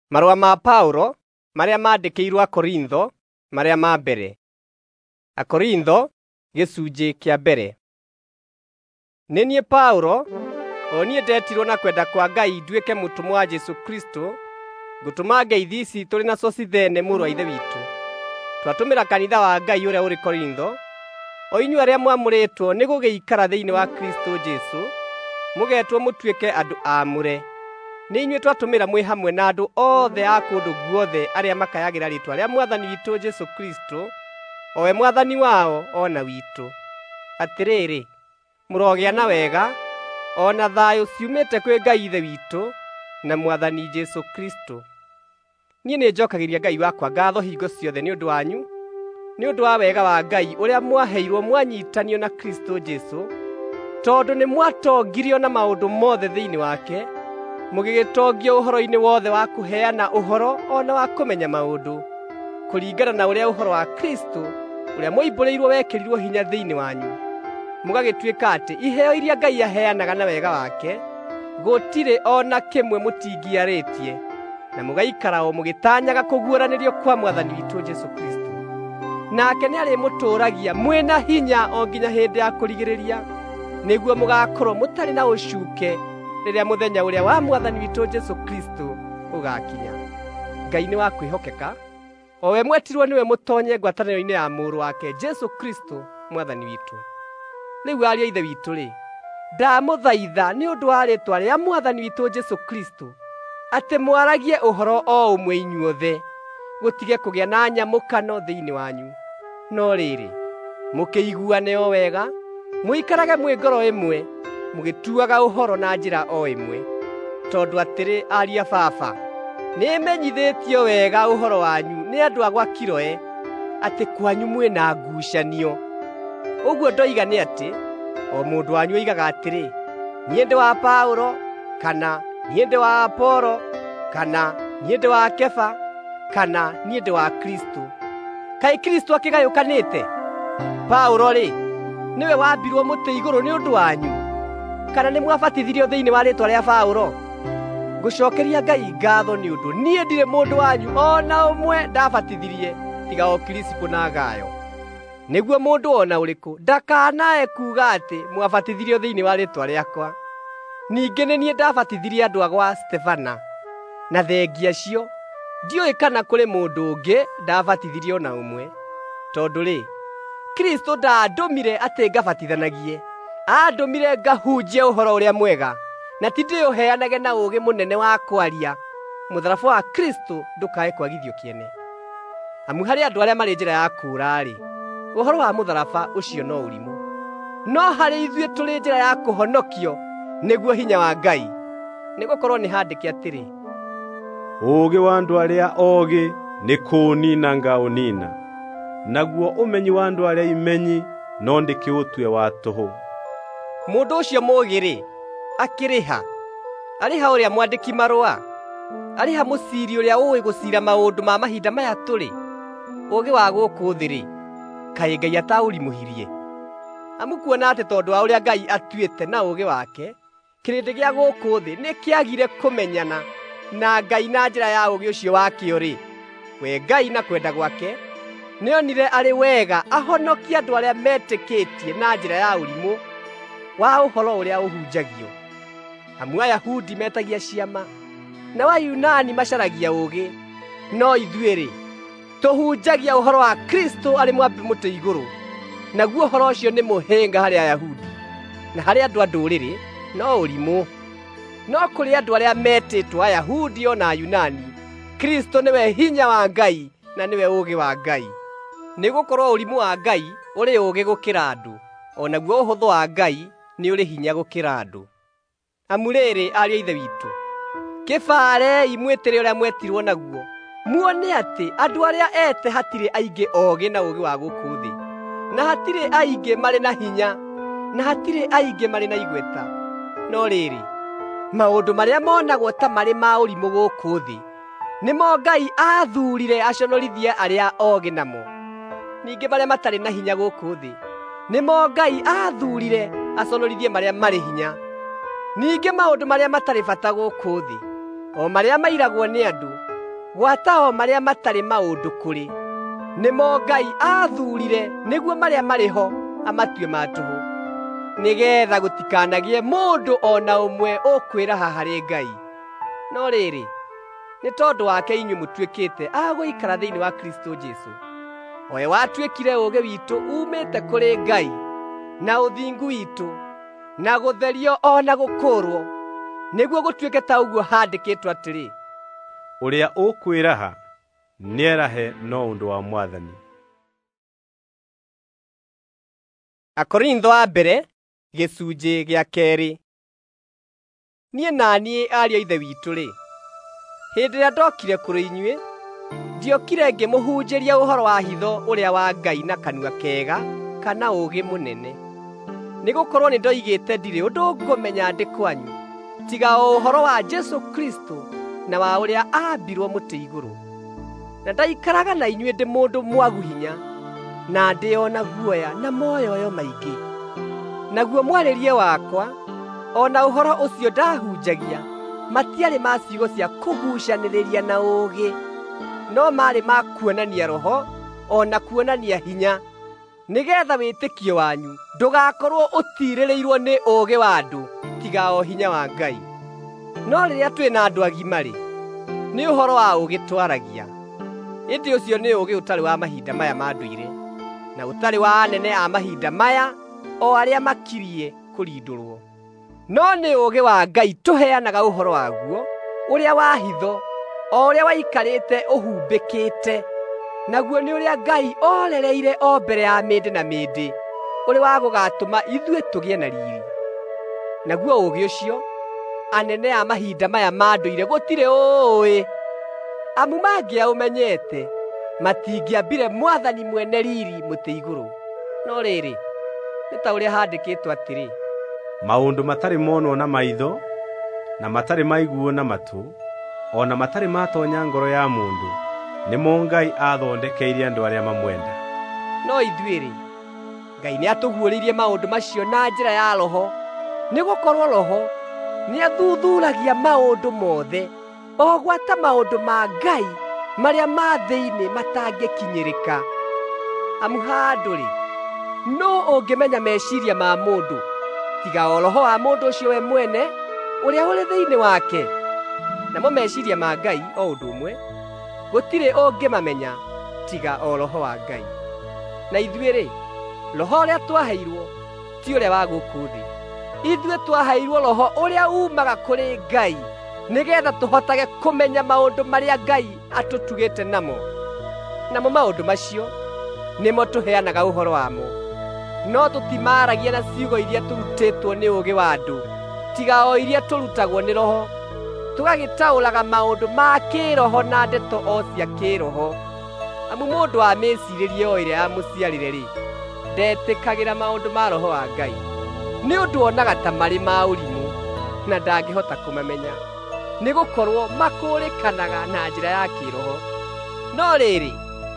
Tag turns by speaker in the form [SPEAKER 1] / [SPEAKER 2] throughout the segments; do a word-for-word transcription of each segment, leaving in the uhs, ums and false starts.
[SPEAKER 1] Marũa ma Paulo marĩa mandĩkĩirwo Akorintho marĩa ma mbere. Akorintho gĩcunjĩ kĩa mbere. Nĩ niĩ Paulo, o niĩ ndetirwo na kwenda kwa Ngai nduĩke mũtũmwo wa Jesu Kristo, ngũtũma ngeithi ici tũrĩ na Sosithene mũrũ wa ithe witũ. Twatũmĩra kanitha wa Ngai ũrĩa ũrĩ Korintho, o inyuĩ arĩa mwamũrĩtwo nĩ gũgĩikara thĩinĩ wa Kristo Jesu, mũgetwo mũtuĩke andũ aamũre. Nĩ inyuĩ twatũmĩra mwĩ hamwe na andũ othe a kũndũ guothe arĩa makayagĩra rĩĩtwa rĩa Mwathani witũ Jesu Kristo, o we Mwathani wao o na witũ. Atĩrĩrĩ, mũrogĩa na wega, o na thayũ ciumĩte kwĩ Ngai ithe witũ na Mwathani Jesu Kristo. Niĩ nĩ njokagĩria Ngai wakwa ngaatho hingo ciothe nĩ ũndũ wanyu, nĩ ũndũ wa wega wa Ngai ũrĩa mwaheirwo mwanyitanio na Kristo Jesu, tondũ nĩ mwatongirio na maũndũ mothe thĩinĩ wake, mũgĩgĩtongio ũhoro-inĩ wothe wa kũheana ũhoro o na wa kũmenya maũndũ, kũringana na ũrĩa ũhoro wa Kristo ũrĩa mwoimbũrĩirwo wekĩrirwo hinya thĩinĩ wanyu, mũgagĩtuĩka atĩ iheo iria Ngai aheanaga na wega wake gũtirĩ o na kĩmwe mũtingiarĩtie, na mũgaikara o mũgĩtanyaga kũguũranĩrio kwa Mwathani witũ Jesu Kristo. Nake nĩ arĩmũtũũragia mwĩna hinya o nginya hĩndĩ ya kũrigĩrĩria, nĩguo mũgakorwo mũtarĩ na ũcuuke rĩrĩa mũthenya ũrĩa wa Mwathani witũ Jesu Kristo ũgakinya. Ngai nĩ wa kwĩhokeka, o we mwetirwo nĩwe mũtoonye ngwatanĩro-inĩ ya mũrũ wake Jesu Kristo Mwathani witũ. Rĩu ariũ a ithe witũ-rĩ, ndamũthaitha nĩ ũndũ wa rĩĩtwa rĩa Mwathani witũ Jesu Kristo, atĩ mwaragie ũhoro o ũmwe inyuothe, gũtige kũgĩa na nyamũkano thĩinĩ wanyu. No rĩrĩ, mũkĩiguane o wega, mũikarage mwĩ ngoro ĩmwe, mũgĩtuaga ũhoro na njĩra o ĩmwe. Tondũ atĩrĩ, ariũ a baba, nĩmenyithĩtio wega ũhoro wanyu nĩ andũ a gwa Kiloe, atĩ kwanyu mwĩna ngucanio. Ũguo ndoiga nĩ atĩ, o mũndũ wanyu oigaga atĩrĩ, niĩ ndĩ wa Paulo, kana niĩ ndĩ wa Apolo, kana niĩ ndĩ wa Kefa, kana niĩ ndĩ wa Kristo. Kaĩ Kristo akĩgayũkanĩte? Paulo-rĩ, nĩwe wambirwo mũtĩ igũrũ nĩ ũndũ wanyu, kana nĩ mwabatithirio thĩinĩ wa rĩĩtwa rĩa Paulo? Ngũcookeria Ngai ngaatho nĩ ũndũ niĩ ndirĩ mũndũ wanyu o na ũmwe ndabatithirie, tiga o Kirisipo na Gayo. Nĩguo mũndũ o na ũrĩkũ ndakanae kuuga atĩ mwabatithirio thĩinĩ wa rĩĩtwa rĩakwa. Ningĩ nĩ niĩ ndabatithirie andũ a gwa Stefana, na thengia cio, ndiũĩ kana kũrĩ mũndũ ũngĩ ndabatithirie o na ũmwe. Tondũ-rĩ, Kristo ndaandũmire atĩ ngabatithanagie, aandũmire ngahunjie ũhoro ũrĩa mwega, na ti ndĩũheanage na ũũgĩ mũnene wa kwaria, mũtharaba wa Kristo ndũkae kwagithio kĩene. Amu harĩ andũ arĩa marĩ njĩra ya kũũra-rĩ, ũhoro wa mũtharaba ũcio no ũrimũ, no harĩ ithuĩ tũrĩ njĩra ya kũhonokio nĩguo hinya wa Ngai. Nĩgũkorwo nĩ handĩke atĩrĩ,
[SPEAKER 2] ũũgĩ wa andũ arĩa oogĩ nĩ kũũnina ngaũnina, naguo ũmenyi wa andũ arĩa imenyi no ndĩkĩũtue wa tũhũ.
[SPEAKER 1] Mũndũ ũcio mũũgĩ-rĩ, akĩrĩ ha? Arĩ ha ũrĩa mwandĩki marũa? Arĩ ha mũciiri ũrĩa ũũĩ gũciira maũndũ ma mahinda maya tũrĩ? Ũũgĩ wa gũkũ thĩ-rĩ, kaĩ Ngai ataũrimũhirie? Amu kuona atĩ tondũ wa ũrĩa Ngai atuĩte na ũũgĩ wake, kĩrĩndĩ gĩa gũkũ thĩ nĩ kĩagire kũmenyana na Ngai na njĩra ya ũũgĩ ũcio wakĩo-rĩ, we Ngai na kwenda gwake nĩonire arĩ wega ahonokie andũ arĩa metĩkĩtie na njĩra ya ũrimũ wa ũhoro ũrĩa ũhunjagio. Amu Ayahudi metagia ciama, na Ayunani macaragia ũũgĩ, no ithuĩ-rĩ, tũhunjagia ũhoro wa Kristo arĩ mwambi mũtĩ igũrũ, naguo ũhoro ũcio nĩ mũhĩnga harĩ Ayahudi, na harĩ andũ a ndũrĩrĩ no ũrimũ. No kũrĩ andũ arĩa metĩtwo Ayahudi o na Ayunani, Kristo nĩwe hinya wa Ngai na nĩwe ũũgĩ wa Ngai. Nĩgũkorwo ũrimũ wa Ngai ũrĩ ũũgĩ gũkĩra andũ, o naguo ũhũthũ wa Ngai nĩ ũrĩ hinya gũkĩra andũ. Amu rĩrĩ, ariũ a ithe witũ, kĩbarei mwĩtĩre ũrĩa mwetirwo naguo, muone atĩ andũ arĩa ete hatirĩ aingĩ oogĩ na ũũgĩ wa gũkũ thĩ, na hatirĩ aingĩ marĩ na hinya, na hatirĩ aingĩ marĩ na igweta. No rĩrĩ, maũndũ marĩa monagwo ta marĩ ma ũrimũ gũkũ thĩ, nĩmo Ngai aathuurire aconorithie arĩa oogĩ namo. Ningĩ marĩa matarĩ na hinya gũkũ thĩ, nĩmo Ngai aathuurire aconorithie marĩa marĩ hinya. Ningĩ maũndũ marĩa matarĩ bata gũkũ thĩ, o marĩa mairagwo nĩ andũ, gwatao marĩa matarĩ maũndũ kũrĩ, nĩmo Ngai athuurire nĩguo marĩa marĩ ho amatue ma tũhũ, nĩgeetha gũtikanagie mũndũ o na ũmwe ũkwĩraha harĩ Ngai. No rĩrĩ, nĩ tondũ wake inyuĩ mũtuĩkĩte a gũikara thĩinĩ wa Kristo Jesũ, owe watuĩkire ũũgĩ witũ umĩte kũrĩ Ngai, na ũthingu witũ, na gũtherio o na gũkũũrwo, nĩguo gũtuĩke ta ũguo handĩkĩtwo atĩrĩ:
[SPEAKER 2] ũrĩa ũkwĩraha nĩerahe no ũndũ wa Mwathani.
[SPEAKER 1] Akorintho a mbere gĩcunjĩ gĩa kerĩ. Niĩ na niĩ ariũ a Ithe witũ-rĩ, hĩndĩ ĩrĩa ndokire kũrĩ inyuĩ, ndiokire ngĩmũhunjĩria ũhoro wa hitho ũrĩa wa Ngai na kanua kega kana ũũgĩ mũnene. Nĩgũkorwo nĩndoigĩte ndirĩ ũndũ ngũmenya ndĩ kwanyu, tiga o ũhoro wa Jesũ Kristo na wa ũrĩa aambirwo mũtĩ igũrũ. Na ndaikaraga na inyuĩ ndĩ mũndũ mwagu hinya, na ndĩ o na guoya na moyoyo maingĩ. Naguo mwarĩrie wakwa, o na ũhoro ũcio ndahunjagia, matiarĩ ma ciugo cia kũgucanĩrĩria na ũũgĩ, no marĩ ma kuonania Roho, o na kuonania hinya, nĩgeetha wĩtĩkio wanyu ndũgakorwo ũtiirĩrĩirwo nĩ ũũgĩ wa andũ, tiga o hinya wa Ngai. No rĩrĩa twĩ na andũ agima-rĩ, nĩ ũhoro wa ũũgĩ twaragia. Ĩndĩ ũcio nĩ ũũgĩ ũtarĩ wa mahinda maya ma ndũire, na ũtarĩ wa anene a mahinda maya, o arĩa makirie kũrindũrwo. No nĩ ũũgĩ wa Ngai tũheanaga ũhoro waguo, ũrĩa wa hitho, o ũrĩa waikarĩte ũhumbĩkĩte, naguo nĩ ũrĩa Ngai orereire o mbere ya mĩndĩ na mĩndĩ, ũrĩ wa gũgatũma ithuĩ tũgĩe na riiri. Naguo ũũgĩ ũcio, anene a mahinda maya ma ndũire gũtirĩ ũũĩ, amu mangĩaũmenyete matingĩambire Mwathani mwene riiri mũtĩ igũrũ. No rĩrĩ, nĩ ta ũrĩa handĩkĩtwo atĩrĩ:
[SPEAKER 2] maũndũ matarĩ monwo na maitho, na matarĩ maiguo na matũ, o na matarĩ matonya ngoro ya mũndũ, nĩmo Ngai athondekeire andũ arĩa mamwenda.
[SPEAKER 1] No ithuĩ-rĩ, Ngai nĩatũguũrĩirie maũndũ macio na njĩra ya Roho, nĩgũkorwo Roho nĩathuthuuragia maũndũ mothe, o gwata maũndũ ma Ngai marĩa ma thĩinĩ matangĩkinyĩrĩka. Amu handũ-rĩ, no ũngĩmenya meciiria ma mũndũ, tiga o Roho wa mũndũ ũcio we mwene, ũrĩa ũrĩ thĩinĩ wake? Namo meciiria ma Ngai o ũndũ ũmwe, gũtirĩ ũngĩmamenya tiga o Roho wa Ngai. Na ithuĩ-rĩ, Roho ũrĩa twaheirwo ti ũrĩa wa gũkũ thĩ. Ithuĩ twaheirwo Roho ũrĩa uumaga kũrĩ Ngai, nĩgeetha tũhotage kũmenya maũndũ marĩa Ngai atũtugĩte namo. Namo maũndũ macio nĩmo tũheanaga ũhoro wamo, no tũtimaaragia na ciugo iria tũrutĩtwo nĩ ũũgĩ wa andũ, tiga o iria tũrutagwo nĩ Roho, tũgagĩtaũraga maũndũ ma kĩĩroho na ndeto o cia kĩĩroho. Amu mũndũ wa mĩciirĩrie o ĩrĩa yamũciarire-rĩ, ndetĩkagĩra maũndũ ma Roho wa Ngai, nĩ ũndũ onaga ta marĩ ma ũrimũ, na ndangĩhota kũmamenya, nĩgũkorwo makũũrĩkanaga na njĩra ya kĩĩroho. No rĩrĩ,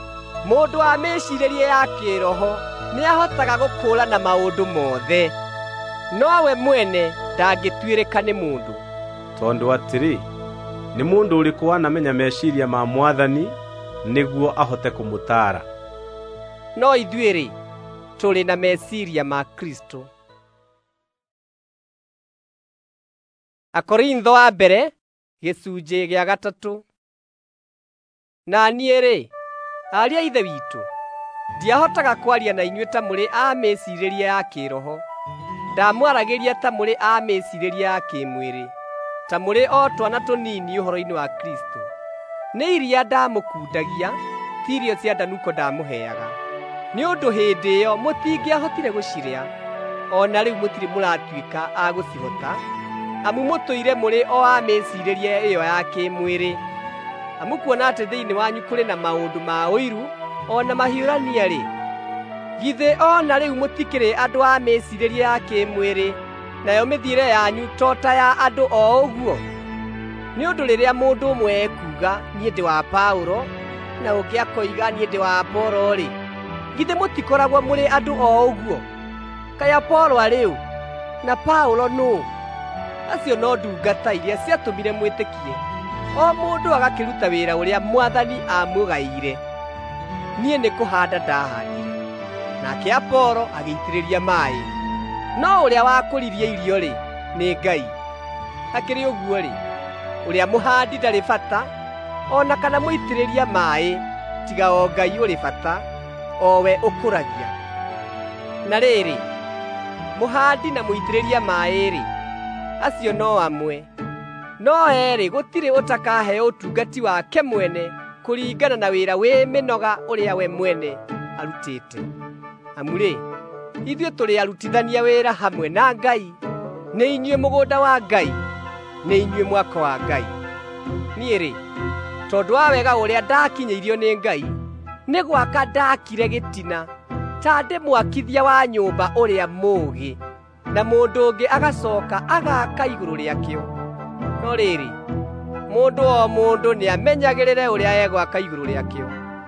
[SPEAKER 1] mũndũ wa mĩciirĩrie ya kĩĩroho nĩahotaga gũkũũrana maũndũ mothe, no we mwene ndangĩtuĩrĩka nĩ mũndũ.
[SPEAKER 2] Tondũ atĩrĩ, nĩ mũndũ ũrĩkũ wanamenya meciiria ma Mwathani nĩguo ahote kũmũtaara?
[SPEAKER 1] No ithuĩ-rĩ, tũrĩ na meciiria ma Kristo. Akorintho a mbere gĩcunjĩ gĩa gatatũ. Na niĩ-rĩ, ariũ a Ithe witũ, ndiahotaga kwaria na inyuĩ ta mũrĩ a mĩciirĩrie ya kĩĩroho, ndamwaragĩria ta mũrĩ a mĩciirĩrie ya kĩĩmwĩrĩ, ta mũrĩ o twana tũnini ũhoro-inĩ wa Kristo. Nĩ iria ndamũkundagia, ti irio cia ndanuko ndamũheaga, nĩ ũndũ hĩndĩ ĩyo mũtingĩahotire gũcirĩa, o na rĩu mũtirĩ mũratuĩka a gũcihota, amu mũtũire mũrĩ o a mĩciirĩrie ĩyo ya kĩĩmwĩrĩ. Amu kuona atĩ thĩinĩ wanyu kũrĩ na maũndũ ma ũiru o na mahiũrania-rĩ, githĩ o na rĩu mũtikĩrĩ andũ a mĩciirĩrie ya kĩĩmwĩrĩ, nayo mĩthiĩre yanyu to ta ya andũ o ũguo? Nĩ ũndũ rĩrĩa mũndũ ũmwe ekuuga niĩ ndĩ wa Paũlo, na ũngĩ akoiga niĩ ndĩ wa Apolo-rĩ, githĩ mũtikoragwo mũrĩ andũ o ũguo? Kaĩ Apolo arĩ ũ, na Paũlo nũũ? Acio no ndungata iria ciatũmire mwĩtĩkie, o mundu agakiruta wira uria mwathani amugaire. Nie nĩ kũhanda ndahandire, nake Apolo agĩitĩrĩria maĩ, no ũrĩa wakũririe irio rĩ nĩ Ngai. Hakĩrĩ ũguo rĩ, ũrĩa mũhandi ndarĩ bata ona kana mũitĩrĩria maĩ, tiga o Ngai ũrĩ bata, o we ũkũragia. Na rĩrĩ, mũhandi na mũitĩrĩria maĩ rĩ, acio no amwe. No erĩ gũtirĩ ũtakaheo ũtungati wake mwene kũringana na wĩra wĩ mĩnoga ũrĩa we mwene arutĩte. Amu rĩ, ithuĩ tũrĩ arutithania wĩra hamwe na Ngai. Nĩ inyuĩ mũgũnda wa Ngai, nĩ inyuĩ mwako wa Ngai. Niĩ rĩ, tondũ wa wega ũrĩa ndakinyĩirio nĩ Ngai, nĩ gwaka ndakire gĩtina, ta ndĩ mwakithia wa nyũmba ũrĩa mũũgĩ, na mũndũ ũngĩ agacoka agaka igũrũ rĩakĩo. No rĩrĩ, mũndũ o mũndũ nĩ amenyagĩrĩre ũrĩa egwaka igũrũ rĩakĩo,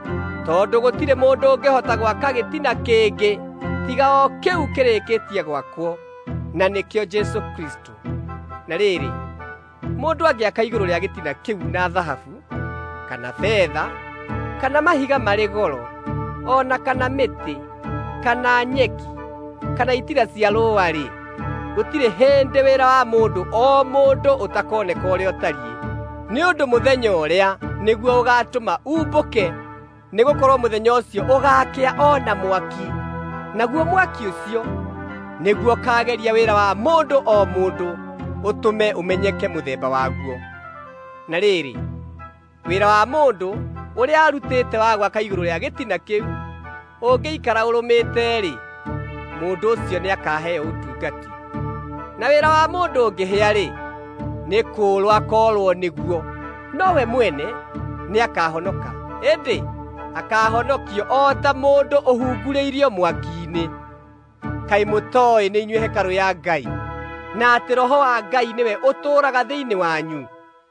[SPEAKER 1] tondũ gũtirĩ mũndũ ũngĩhota gwaka gĩtina kĩngĩ tiga o kĩu kĩrĩkĩtie gwakwo, na nĩkĩo Jesũ Kristo. Na rĩrĩ, mũndũ angĩaka igũrũ rĩa gĩtina kĩu na thahabu, kana betha, kana mahiga marĩ goro, ona kana mĩtĩ, kana nyeki, kana itira cia rũũa-rĩ, gũtirĩ hĩndĩ wĩra wa mũndũ o mũndũ ũtakoneka ũrĩa ũtariĩ. Nĩ ũndũ mũthenya ũrĩa nĩguo ũgatũma umbũke, nĩgũkorwo mũthenya ũcio ũgakĩa ona mwaki, naguo mwaki ũcio nĩguo kageria wĩra wa mũndũ o mũndũ, ũtũme ũmenyeke mũthemba waguo. Na rĩrĩ, wĩra wa mũndũ ũrĩa arutĩte wa gwaka igũrũ rĩa gĩtina kĩu ũngĩikara ũrũmĩte-rĩ, mũndũ ũcio nĩakaheo ũtungati. Na wĩra wa mũndũ ũngĩhĩa-rĩ, nĩ kũũrwo akoorwo nĩguo, no we mwene nĩakahonoka. Ĩndĩ akahonokio o ta mũndũ ũhungurĩirio mwaki-inĩ. Kaĩ mũtooĩ nĩ inyuĩ hekarũ ya Ngai, na atĩ Roho wa Ngai nĩwe ũtũũraga thĩinĩ wanyu?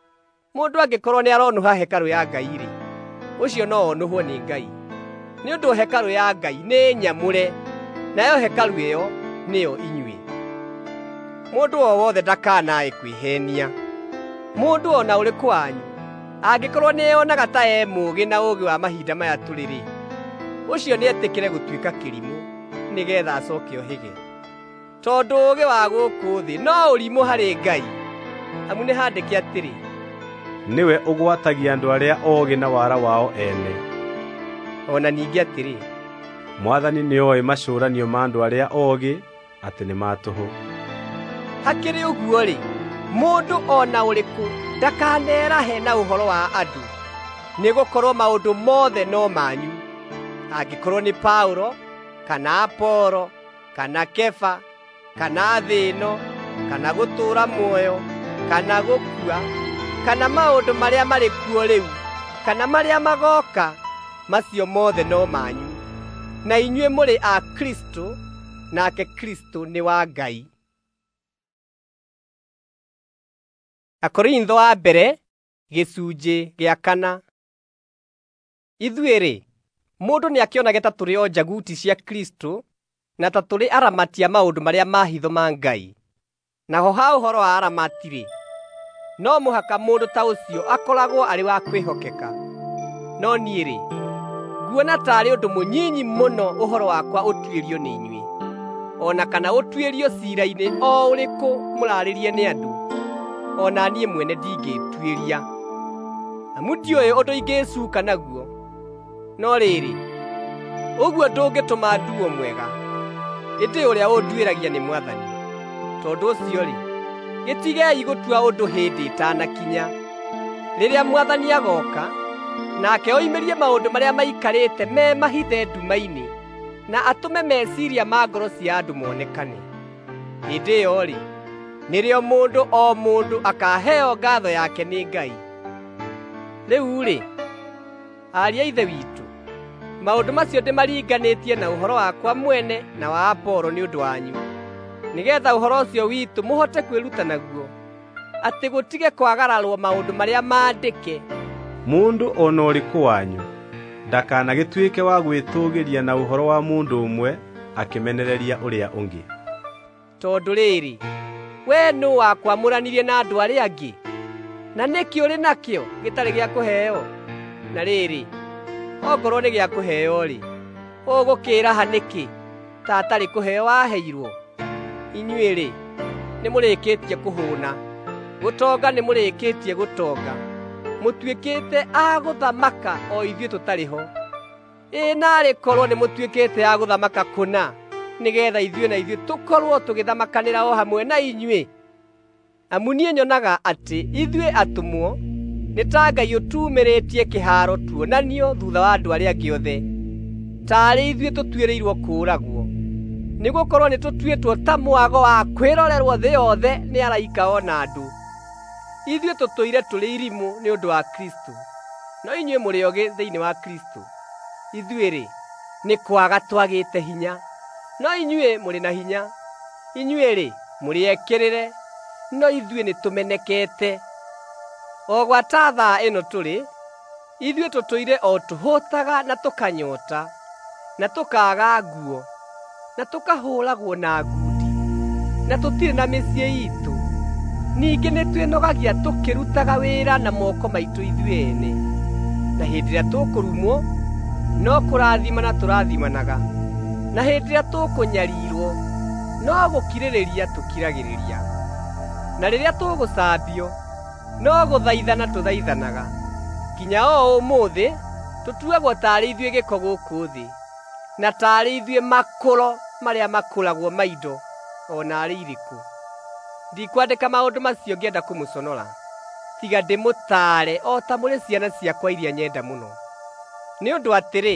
[SPEAKER 1] Mũndũ angĩkorwo nĩ aronũha hekarũ ya Ngai-rĩ, ũcio no onũhwo nĩ Ngai. Nĩ ũndũ hekarũ ya Ngai nĩ nyamũre, nayo hekarũ ĩyo nĩyo inyuĩ. Mũndũ o wothe ndakanae kwĩhenia. Mũndũ o na ũrĩkũ wanyu angĩkorwo nĩeyonaga ta e mũũgĩ na ũũgĩ wa mahinda maya tũrĩ-rĩ, ũcio nĩetĩkĩre gũtuĩka kĩrimũ, nĩgeetha acoke ohĩge. Tondũ ũũgĩ wa gũkũ thĩ no ũrimũ harĩ Ngai. Amu nĩ handĩke atĩrĩ,
[SPEAKER 2] nĩwe ũgwatagia andũ arĩa oogĩ na wara wao ene.
[SPEAKER 1] Ona ningĩ atĩrĩ,
[SPEAKER 2] Mwathani nĩoĩ macũranio ma andũ arĩa oogĩ atĩ nĩ ma tũhũ.
[SPEAKER 1] Hakĩrĩ ũguo-rĩ, mũndũ o na ũrĩkũ ndakanerahe na ũhoro wa andũ, nĩgũkorwo maũndũ mothe no manyu. Angĩkorwo nĩ Paulo, kana Apolo, kana Kefa, kana thĩ ĩno, kana gũtũũra muoyo, kana gũkua, kana maũndũ marĩa marĩ kuo rĩu, kana marĩa magoka, macio mothe no manyu. Na inyuĩ mũrĩ a Kristo, nake Kristo nĩ wa Ngai. Akorintho wa mbere gĩcunjĩ gĩa kana. Ithuĩ-rĩ, mũndũ nĩakĩonage ta tũrĩ o njaguti cia Kristo, na ta tũrĩ aramatia maũndũ marĩa ma hitho ma Ngai. Naho ha ũhoro wa aramati-rĩ, no mũhaka mũndũ ta ũcio akoragwo arĩ wa kwĩhokeka. No niĩ-rĩ, nguona tarĩ ũndũ mũnyinyi mũno ũhoro wakwa ũtuĩrio nĩ inyuĩ, ona kana ũtuĩrio ciira-inĩ o ũrĩkũ mũrarĩrie nĩ andũ, ona niĩ mwene ndingĩtuĩria. Amu ndiũĩ ũndũ ingĩcuka naguo. No rĩrĩ, ũguo ndũngĩtũma nduo mwega, ĩndĩ ũrĩa ũnduĩragia nĩ Mwathani. Tondũ ũcio-rĩ, gĩtigei gũtua ũndũ hĩndĩ ĩtanakinya. Rĩrĩa Mwathani agoka, nake oimĩrie maũndũ marĩa maikarĩte me mahithe nduma-inĩ, na atũme meciria ma ngoro cia andũ monekane. Hĩndĩ ĩyo-rĩ, nĩrĩo mũndũ o mũndũ akaheo ngatho yake nĩ Ngai. Rĩu-rĩ, ariũ a Ithe witũ, maũndũ macio ndĩmaringanĩtie na ũhoro wakwa mwene na wa Apolo nĩ ũndũ wanyu, nĩgeetha ũhoro ũcio witũ mũhote kwĩruta naguo, atĩ gũtige kwagararwo maũndũ marĩa maandĩke.
[SPEAKER 2] Mũndũ o na ũrĩkũ wanyu ndakanagĩtuĩke wa gwĩtũũgĩria na ũhoro wa mũndũ ũmwe akĩmenereria ũrĩa ũngĩ.
[SPEAKER 1] Tondũ rĩrĩ, we nũ wakwamũranirie na andũ arĩa angĩ? Na nĩkĩ ũrĩ nakĩo gĩtarĩ gĩa kũheo? Na rĩrĩ, ongorwo nĩ gĩa kũheo-rĩ, ũgũkĩĩraha nĩkĩ ta atarĩ kũheo waheirwo? Inyuĩ-rĩ, nĩmũrĩkĩtie kũhũũna, gũtonga nĩmũrĩkĩtie gũtonga, mũtuĩkĩte a gũthamaka o ithuĩ tũtarĩ ho. Ĩ narĩ korwo nĩmũtuĩkĩte a gũthamaka kũna, nĩgetha ithuĩ na ithuĩ tũkorwo tũgĩthamakanĩra o hamwe na inyuĩ. Amu niĩ nyonaga atĩ ithuĩ atũmwo nĩ ta Ngai ũtumĩrĩtie kĩharo tuonanio thutha wa andũ arĩa angĩ othe, tarĩ ithuĩ tũtuĩrĩirwo kũũragwo, nĩgũkorwo nĩtũtuĩtwo ta mwago wa kwĩrorerwo thĩ yothe nĩ araika ona andũ. Ithuĩ tũtũire tũrĩ irimũ nĩ ũndũ wa Kristo, no inyuĩ mũrĩ ogĩ thĩinĩ wa Kristo. Ithuĩ-rĩ, nĩ kwaga twagĩte hinya, no inyuĩ mũrĩ na hinya. Inyuĩ-rĩ, mũrĩ ekĩrĩre, no ithuĩ nĩtũmenekete. O gwata thaa ĩno tũrĩ, ithuĩ tũtũire o tũhũtaga na tũkanyota, na tũkaga nguo, na tũkahũragwo na ngundi, na tũtirĩ na mĩciĩ itũ. Ningĩ nĩtwĩnogagia tũkĩrutaga wĩra na moko maitũ ithuĩ ene. Na hĩndĩ ĩrĩa tũkũrumwo, no kũrathimana tũrathimanaga, na hĩndĩ ĩrĩa tũkũnyarirwo, no gũkirĩrĩria tũkiragĩrĩria, na rĩrĩa tũgũcambio, no gũthaithana tũthaithanaga. Kinya o ũmũthĩ tũtuagwo tarĩ ithuĩ gĩko gũkũ thĩ, na tarĩ ithuĩ makũro marĩa makũragwo maindo ona arĩ irĩkũ. Ndikwandĩka maũndũ macio ngĩenda kũmũconora, tiga ndĩmũtaare o ta mũrĩ ciana ciakwa iria nyenda mũno. Nĩ ũndũ atĩrĩ,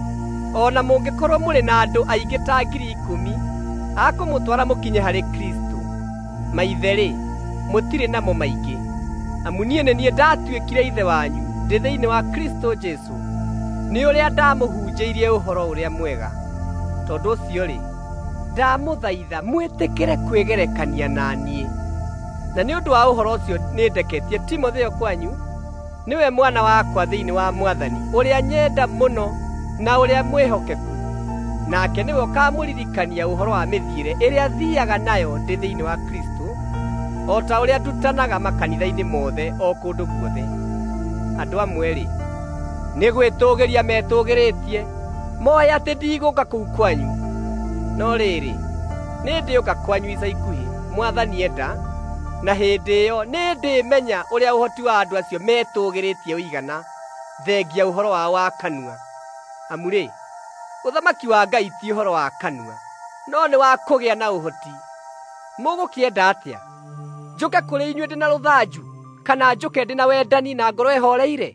[SPEAKER 1] ona mũngĩkorwo mũrĩ na andũ aingĩ ta ngiri ikũmi a kũmũtwara mũkinye harĩ Kristo, maithe-rĩ, mũtirĩ namo maingĩ. Amu niĩ nĩ niĩ ndatuĩkire ithe wanyu ndĩ thĩinĩ wa Kristo Jesu, nĩ ũrĩa ndamũhunjĩirie ũhoro ũrĩa mwega. Tondũ ũcio-rĩ, ndamũthaitha mwĩtĩkĩre kwĩgerekania na niĩ. Na nĩ ũndũ wa ũhoro ũcio nĩndeketie Timotheo kwanyu, nĩwe mwana wakwa thĩinĩ wa Mwathani, ũrĩa nyenda mũno na ũrĩa mwĩhokeku. Nake nĩwe ũkamũririkania ũhoro wa mĩthiĩre ĩrĩa thiaga nayo ndĩ thĩinĩ wa Kristo, o ta ũrĩa ndutanaga makanitha-inĩ mothe o kũndũ guothe. Andũ amwe-rĩ, nĩ gwĩtũũgĩria metũũgĩrĩtie, moĩ atĩ ndigũka kũu kwanyu. No rĩrĩ, nĩndĩũka kwanyu ica ikuhĩ, Mwathani enda, na hĩndĩ ĩyo nĩndĩmenya ũrĩa ũhoti wa andũ acio metũũgĩrĩtie ũigana, thengia ũhoro wao wa kanua. Amu-rĩ, ũthamaki wa Ngai ti ũhoro wa kanua, no nĩ wa kũgĩa na ũhoti. Mũgũkĩenda atĩa? Njũke kũrĩ inyuĩ ndĩ na rũthanju, kana njũke ndĩ na wendani na ngoro ĩhoreire?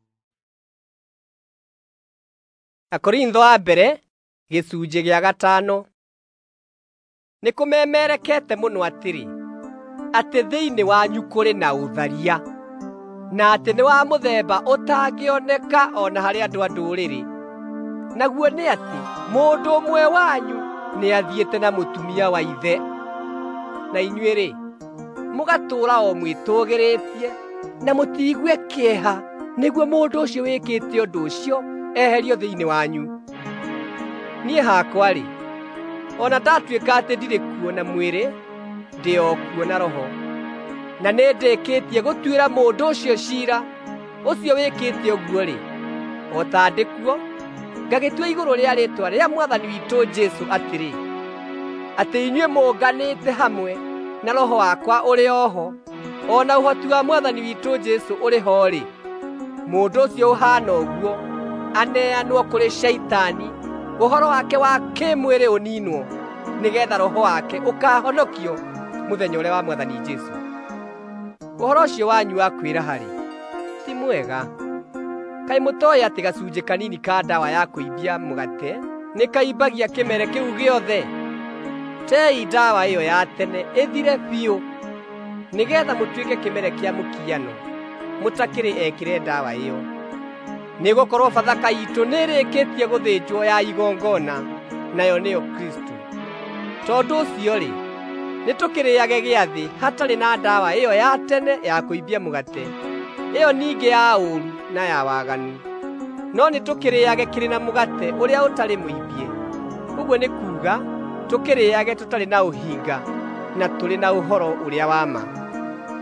[SPEAKER 1] Akorintho a mbere, gĩcunjĩ gĩa gatano. Nĩkũmemerekete mũno atĩrĩ, atĩ thĩinĩ wanyu kũrĩ na ũtharia, na atĩ nĩ wa mũthemba ũtangĩoneka ona harĩ andũ a ndũrĩrĩ. Naguo nĩ atĩ mũndũ ũmwe wanyu nĩ athiĩte na mũtumia wa ithe, na inyuĩ-rĩ, mũgatũũra o mwĩtũũgĩrĩtie, na mũtiigue kĩeha nĩguo mũndũ ũcio wĩkĩte ũndũ ũcio eherio thĩinĩ wanyu. Niĩ hakwa-rĩ, ona ndatuĩka atĩ ndirĩ kuo na mwĩrĩ, ndĩ o kuo na roho, na nĩndĩkĩtie gũtuĩra mũndũ ũcio ciira, ũcio wĩkĩte ũguo-rĩ, o ta ndĩ kuo, ngagĩtua igũrũ rĩa rĩĩtwa rĩa Mwathani witũ Jesũ atĩrĩ, atĩ inyuĩ mũnganĩte hamwe na roho wakwa ũrĩ oho, o na ũhoti wa Mwathani witũ Jesũ ũrĩ ho-rĩ, mũndũ ũcio ũhaana ũguo aneanwo kũrĩ Shaitani, ũhoro wake wa kĩmwĩrĩ ũninwo, nĩgetha roho wake ũkahonokio mũthenya ũrĩa wa Mwathani Jesũ. Ũhoro ũcio wanyu wa kwĩraha-rĩ, ti mwega. Kaĩ mũtoĩ atĩ gacunjĩ kanini ka ndawa ya kũimbia mũgate nĩ kaimbagia kĩmere kĩu gĩothe? Tei ndawa ĩyo ya tene ĩthire biũ, nĩgetha mũtuĩke kĩmere kĩa mũkiano, mũtakĩrĩ ekĩre ndawa ĩyo. Nĩgũkorwo Bathaka itũ nĩĩrĩkĩtie gũthĩnjwo ya igongona, nayo nĩyo Kristo. Tondũ ũcio-rĩ, nĩtũkĩrĩage gĩathĩ hatarĩ na ndawa ĩyo ya tene ya kũimbia mũgate, ĩyo ningĩ ya ũũru na ya waganu. No nĩtũkĩrĩage kĩrĩ na mũgate ũrĩa ũtarĩ mũimbie, ũguo nĩ kuuga tũkĩrĩage tũtarĩ na ũhinga, na tũrĩ na ũhoro ũrĩa wa ma.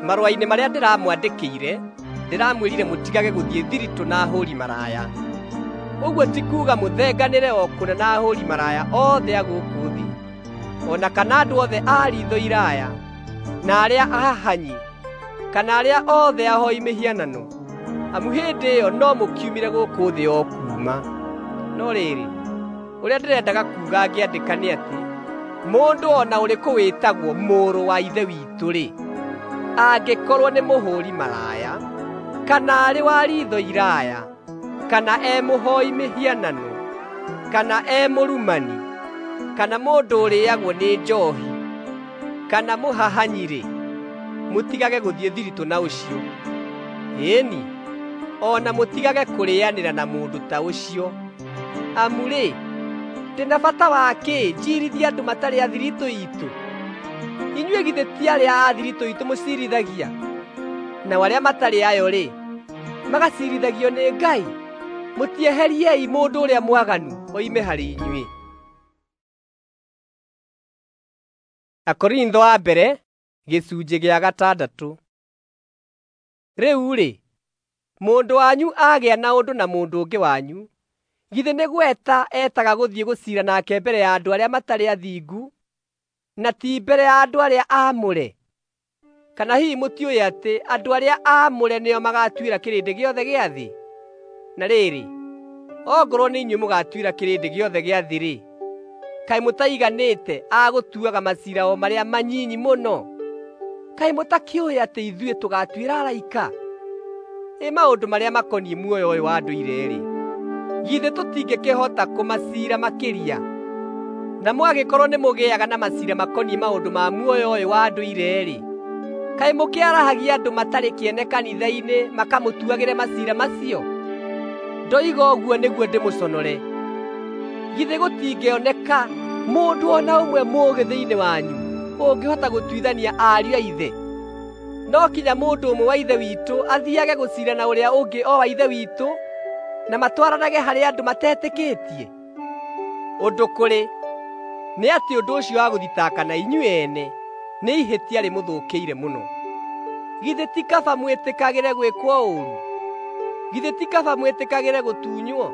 [SPEAKER 1] marũa-inĩ marĩa ndĩramwandĩkĩire ndĩramwĩrire mũtigage gũthiĩ thiritũ na ahũri maraya. Ũguo ti kuuga mũthenganĩre o kũna na ahũri maraya othe a gũkũ thĩ, ona kana andũ othe a ritho iraya, na arĩa ahahanyi, kana arĩa othe ahoi mĩhianano, amu hĩndĩ ĩyo no mũkiumire gũkũ thĩ o kuuma. No rĩrĩ, ũrĩa ndĩrendaga kuuga ngĩandĩka nĩ atĩ mũndũ ona ũrĩkũ wĩtagwo mũrũ wa ithe witũ-rĩ, angĩkorwo nĩ mũhũri maraya, kana arĩ wa ritho iraya, kana e mũhoi mĩhianano, kana e mũrumani, kana mũndũ ũrĩagwo nĩ njohi, kana mũhahanyi-rĩ, mũtigage gũthiĩ thiritũ na ũcio. Ĩni, ona mũtigage kũrĩanĩra na mũndũ ta ũcio. Amu-rĩ, ndĩna bata wa kĩ njirithia andũ matarĩ a thiritũ itũ? Inyuĩ githĩ ti arĩa a thiritũ itũ mũciirithagia? Na arĩa matarĩ ayo-rĩ, magaciirithagio nĩ Ngai? Mũtieheriei mũndũ ũrĩa mwaganu oime harĩ inyuĩ. Akorintho wa mbere gĩcunjĩ gĩa gatandatũ. Rĩu-rĩ, mũndũ wanyu agĩa na ũndũ na mũndũ ũngĩ wanyu, githĩ nĩ gweta etaga gũthiĩ gũciira nake mbere ya andũ arĩa matarĩ athingu, na ti mbere ya andũ arĩa aamũre? Kana hihi mũtiũĩ atĩ andũ arĩa aamũre nĩo magatuĩra kĩrĩndĩ gĩothe gĩa thĩ? Na rĩrĩ, ongorwo nĩ inyuĩ mũgatuĩra kĩrĩndĩ gĩothe gĩa thĩ-rĩ, kaĩ mũtaiganĩte a gũtuaga maciira o marĩa manyinyi mũno? Kaĩ mũtakĩũĩ atĩ ithuĩ tũgatuĩra araika? Ĩ maũndũ marĩa makoniĩ muoyo ũyũ wa ndũire-rĩ, githĩ tũtingĩkĩhota kũmaciira makĩria? Na mwagĩkorwo nĩ mũgĩaga na maciira makoniĩ maũndũ ma muoyo ũyũ wa ndũire-rĩ, kaĩ mũkĩarahagia andũ matarĩ kĩene kanitha-inĩ makamũtuagĩre maciira macio? Ndoiga ũguo nĩguo ndĩmũconore. Githĩ gũtingĩoneka mũndũ ona ũmwe mũũgĩ thĩinĩ wanyu ũngĩhota gũtuithania ariũ a ithe? No kinya mũndũ ũmwe wa ithe witũ athiage gũciira na ũrĩa ũngĩ o wa ithe witũ, na matwaranage harĩ andũ matetĩkĩtie? Ũndũ kũrĩ nĩ atĩ ũndũ ũcio wa gũthitangana inyuĩ ene nĩ ihĩtia rĩmũthũkĩire mũno. Githĩ ti kaba mwĩtĩkagĩre gwĩkwo ũũru? Githĩ ti kaba mwĩtĩkagĩre gũtunywo?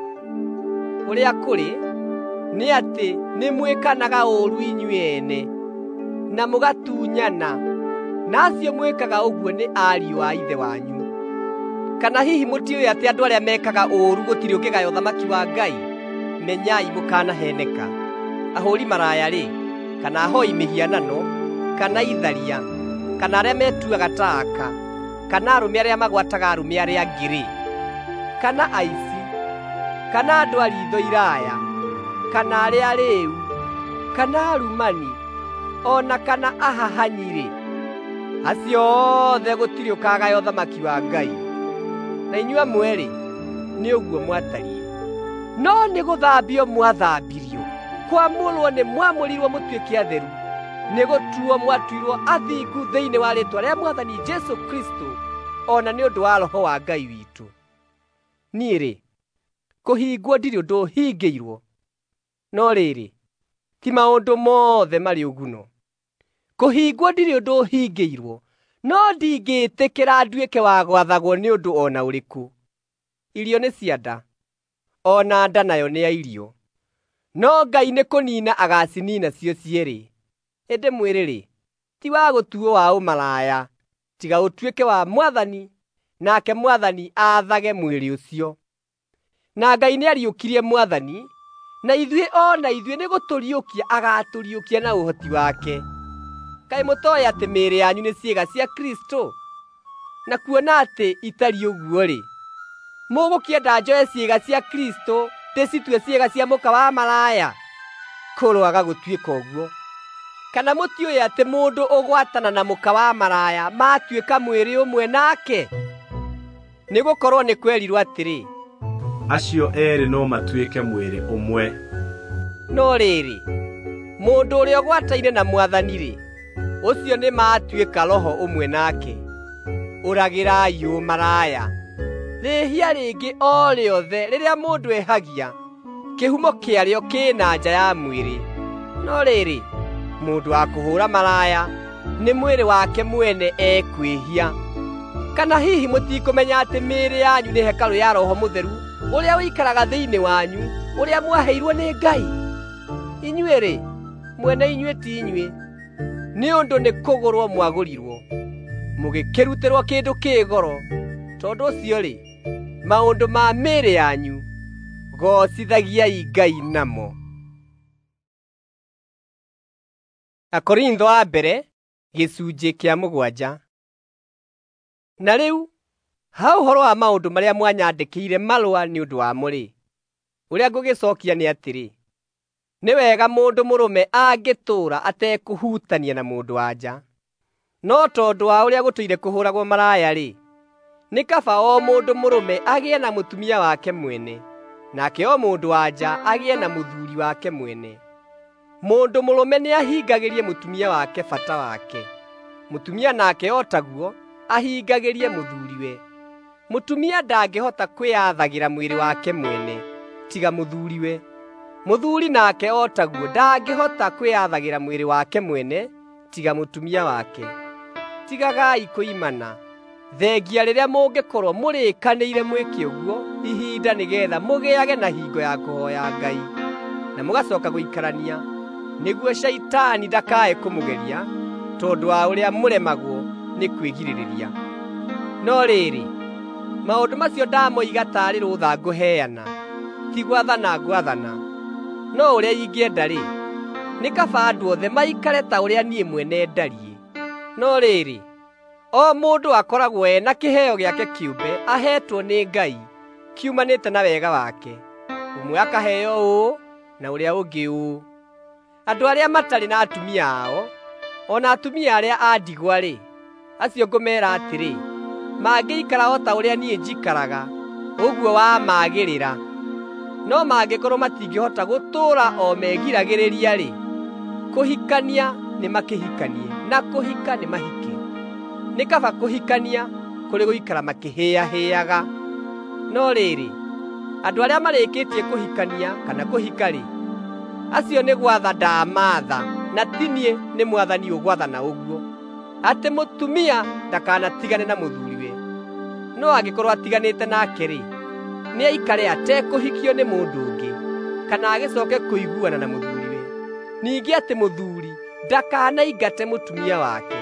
[SPEAKER 1] Ũrĩa kũrĩ nĩ atĩ nĩ mwĩkanaga ũũru inyuĩ ene, na mũgatunyana, na acio mwĩkaga ũguo nĩ ariũ a ithe wanyu. Kana hihi mũtiũĩ atĩ andũ arĩa mekaga ũũru gũtirĩ ũngĩgaya ũthamaki wa Ngai? Menyai mũkanaheneka. Ahũri maraya-rĩ, kana ahoi mĩhianano, kana itharia, kana arĩa metuaga ta aka, kana arũme arĩa magwataga arũme arĩa angĩ-rĩ, kana aici, kana andũ a ritho iraya, kana arĩa arĩĩu, kana arumani, ona kana ahahanyi-rĩ, acio othe gũtirĩ ũkagaya ũthamaki wa Ngai. Na inyuĩ amwe-rĩ, nĩ ũguo mwatariĩ. No nĩ gũthambio mwathambirio, kwamũrwo nĩ mwamũrirwo mũtuĩke atheru, nĩ gũtuo mwatuirwo athingu thĩinĩ wa rĩĩtwa rĩa Mwathani Jesũ Kristo, ona nĩ ũndũ wa Roho wa Ngai witũ. Niĩ-rĩ, kũhingwo ndirĩ ũndũ hingĩirwo, no rĩrĩ, ti maũndũ mothe marĩ ũguno. Kũhingwo ndirĩ ũndũ hingĩirwo, no ndingĩĩtĩkĩra nduĩke wa gwathagwo nĩ ũndũ ona ũrĩkũ. Irio nĩ cia nda, ona nda nayo nĩ ya irio. No Ngai nĩ kũniina agacinina cio cierĩ. Ĩndĩ mwĩrĩ-rĩ, ti wa gũtuo wa ũmaraya, tiga ũtuĩke wa Mwathani, nake Mwathani aathage mwĩrĩ ũcio. Na Ngai nĩariũkirie Mwathani, na ithuĩ ona ithuĩ nĩ gũtũriũkia agatũriũkia na ũhoti wake. Kaĩ mũtooĩ atĩ mĩĩrĩ yanyu nĩ ciĩga cia Kristo? Na kuona atĩ itariĩ ũguo-rĩ, mũgũkĩenda njoe ciĩga cia Kristo ndĩcitue ciĩga cia mũka wa maraya? Kũroaga gũtuĩka ũguo. Kana mũtiũĩ atĩ mũndũ ũgwatana na mũka wa maraya matuĩka mwĩrĩ ũmwe nake? Nĩ gũkorwo nĩ kwerirwo atĩrĩ,
[SPEAKER 2] acio erĩ no matuĩke mwĩrĩ ũmwe.
[SPEAKER 1] No rĩrĩ, mũndũ ũrĩa ũgwataine na Mwathani-rĩ, ũcio nĩ matuĩka roho ũmwe nake. Ũragĩrai ũmaraya. Rĩhia rĩngĩ o rĩothe rĩrĩa mũndũ ehagia, kĩhumo kĩarĩo kĩ na nja ya mwĩrĩ. No rĩrĩ, mũndũ wa kũhũũra maraya nĩ mwĩrĩ wake mwene ekwĩhia. Kana hihi mũtikũmenya atĩ mĩĩrĩ yanyu nĩ hekarũ ya Roho Mũtheru ũrĩa ũikaraga thĩinĩ wanyu, ũrĩa mwaheirwo nĩ Ngai? Inyuĩ-rĩ, mwene inyuĩ ti inyuĩ, nĩ ũndũ nĩ kũgũrwo mwagũrirwo, mũgĩkĩrutĩrwo kĩndũ kĩ goro. Tondũ ũcio-rĩ, maũndũ ma mĩĩrĩ yanyu gocithagiai Ngai namo. Akorintho a mbere gĩcunjĩ kĩa mũgwanja. Na rĩu, ha ũhoro wa maũndũ marĩa mwanyandĩkĩire marũa nĩ ũndũ wamo-rĩ, ũrĩa ngũgĩcokia nĩ atĩrĩ: nĩ wega mũndũ mũrũme angĩtũũra atekũhutania na mũndũ-wa-nja. No tondũ wa ũrĩa gũtũire kũhũragwo maraya-rĩ, nĩ kaba o mũndũ mũrũme agĩe na mũtumia wake mwene, nake o mũndũ-wa-nja agĩe na mũthuuri wake mwene. Mũndũ mũrũme nĩahingagĩrie mũtumia wake bata wake, mũtumia nake o taguo ahingagĩrie mũthuuriwe. Mũtumia ndangĩhota kwĩyathagĩra mwĩrĩ wake mwene, tiga mũthuuriwe. Mũthuuri nake o taguo ndangĩhota kwĩyathagĩra mwĩrĩ wake mwene, tiga mũtumia wake. Tigagai kũimana, thengia rĩrĩa mũngĩkorwo mũrĩkanĩire mwĩke ũguo ihinda nĩgetha mũgĩage na hingo ya kũhoya Ngai, na mũgacoka gũikarania, nĩguo Shaitani ndakae kũmũgeria, tondũ wa ũrĩa mũremagwo nĩ kwĩgirĩrĩria. No rĩrĩ, maũndũ macio ndamoiga taarĩ rũtha ngũheana, ti gwathana ngwathana. No ũrĩa ingĩenda-rĩ, nĩ kaba andũ othe maikare ta ũrĩa niĩ mwene ndariĩ. No rĩrĩ, o mũndũ akoragwo ena kĩheo gĩake kĩũmbe ahetwo nĩ Ngai, kiumanĩte na wega wake. Ũmwe akaheo ũũ, na ũrĩa ũngĩ ũũ. Andũ arĩa matarĩ na atumia ao, ona atumia arĩa a ndigwa-rĩ, acio ngũmeera atĩrĩ, mangĩikara o ta ũrĩa niĩ njikaraga, ũguo wamagĩrĩra. No mangĩkorwo matingĩhota gũtũũra o megiragĩrĩria-rĩ, kũhikania nĩ makĩhikanie, na kũhika nĩ mahike. Nĩ kaba kũhikania kũrĩ gũikara makĩhĩahĩaga. No rĩrĩ, andũ arĩa marĩkĩtie kũhikania kana kũhika-rĩ, acio nĩ gwatha ndamatha, na ti niĩ nĩ Mwathani ũgwathana ũguo, atĩ mũtumia ndakanatigane na mũthuuriwe. No angĩkorwo atiganĩte nake-rĩ, nĩ aikare atekũhikio nĩ mũndũ ũngĩ, kana agĩcooke kũiguana na mũthuuriwe. Ningĩ atĩ mũthuuri ndakanaingate mũtumia wake.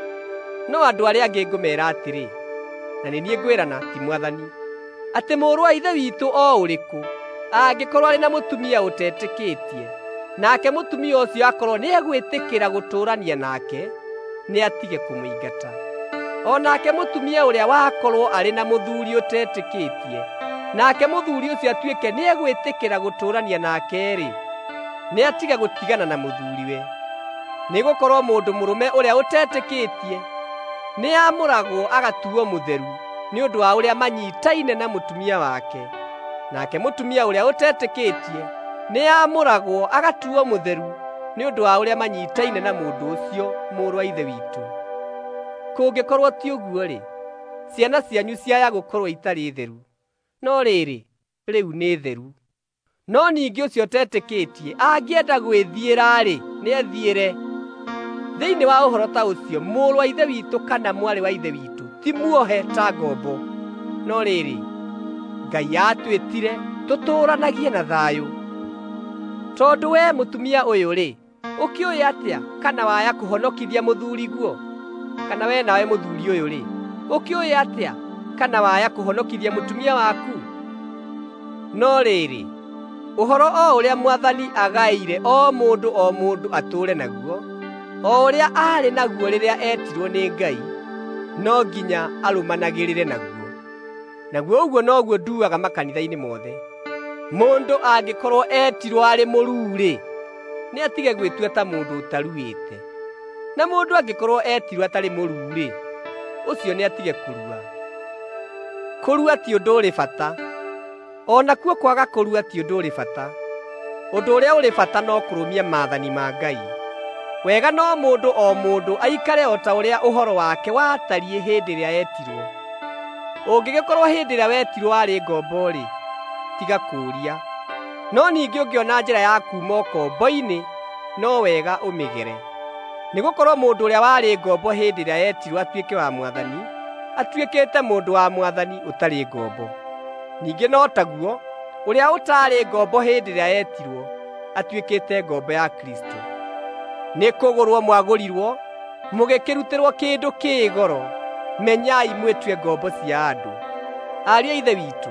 [SPEAKER 1] No andũ arĩa angĩ ngũmeera atĩrĩ, na nĩ niĩ ngwĩrana ti Mwathani, atĩ mũrũ wa ithe witũ o ũrĩkũ angĩkorwo arĩ na mũtumia ũtetĩkĩtie, nake mũtumia ũcio akorwo nĩ egwĩtĩkĩra gũtũũrania nake, nĩ atige kũmũingata. O nake mũtumia ũrĩa wakorwo arĩ na mũthuuri ũtetĩkĩtie, nake mũthuuri ũcio atuĩke nĩ egwĩtĩkĩra gũtũũrania nake-rĩ, nĩ atige gũtigana na mũthuuriwe. Nĩgũkorwo mũndũ mũrũme ũrĩa ũtetĩkĩtie nĩ amũragwo agatuo mũtheru nĩ ũndũ wa ũrĩa manyiitaine na mũtumia wake, nake mũtumia ũrĩa ũtetĩkĩtie nĩ amũragwo agatuo mũtheru nĩ ũndũ wa ũrĩa manyiitaine na mũndũ ũcio mũrũ wa ithe witũ. Kũngĩkorwo ti ũguo-rĩ, ciana cianyu ciaya gũkorwo itarĩ theru, no rĩrĩ, rĩu nĩ theru. No ningĩ ũcio ũtetĩkĩtie angĩenda gwĩthiĩra-rĩ, nĩ ethiĩre. Thĩinĩ wa ũhoro ta ũcio, mũrũ wa ithe witũ kana mwarĩ wa ithe witũ ti muohe ta ngombo. No rĩrĩ, Ngai atwĩtire tũtũũranagie na thayũ. Tondũ we mũtumia ũyũ-rĩ, ũkĩũĩ atĩa kana waya kũhonokithia mũthuuri guo? Kana we nawe mũthuuri ũyũ-rĩ, ũkĩũĩ atĩa kana waya kũhonokithia mũtumia waku? No rĩrĩ, ũhoro o ũrĩa Mwathani agaĩire o mũndũ o mũndũ atũũre naguo, o ũrĩa aarĩ naguo rĩrĩa etirwo nĩ Ngai, no nginya arũmanagĩrĩre naguo. Naguo ũguo noguo nduaga makanitha-inĩ mothe. Mũndũ angĩkorwo etirwo arĩ mũruu-rĩ, nĩ atige gwĩtua ta mũndũ ũtaruĩte. Na mũndũ angĩkorwo etirwo atarĩ mũruu-rĩ, ũcio nĩ atige kũrua. Kũrua ti ũndũ ũrĩ bata, o nakuo kwaga kũrua ti ũndũ ũrĩ bata. Ũndũ ũrĩa ũrĩ bata no kũrũmia maathani ma Ngai. Wega no mũndũ o mũndũ aikare o ta ũrĩa ũhoro wake watariĩ hĩndĩ ĩrĩa etirwo. Ũngĩgĩkorwo hĩndĩ ĩrĩa wetirwo warĩ ngombo-rĩ, tiga kũũria. No ningĩ ũngĩona njĩra ya kuuma ũkombo-inĩ, no wega ũmĩgere. Nĩgũkorwo mũndũ ũrĩa warĩ ngombo hĩndĩ ĩrĩa yetirwo atuĩke wa Mwathani, atuĩkĩte mũndũ wa Mwathani ũtarĩ ngombo. Ningĩ no taguo, ũrĩa ũtarĩ ngombo hĩndĩ ĩrĩa yetirwo, atuĩkĩte ngombo ya Kristo. Nĩ kũgũrwo mwagũrirwo, mũgĩkĩrutĩrwo kĩndũ kĩ goro. Menyai mwĩtue ngombo cia andũ. Ariũ a Ithe witũ,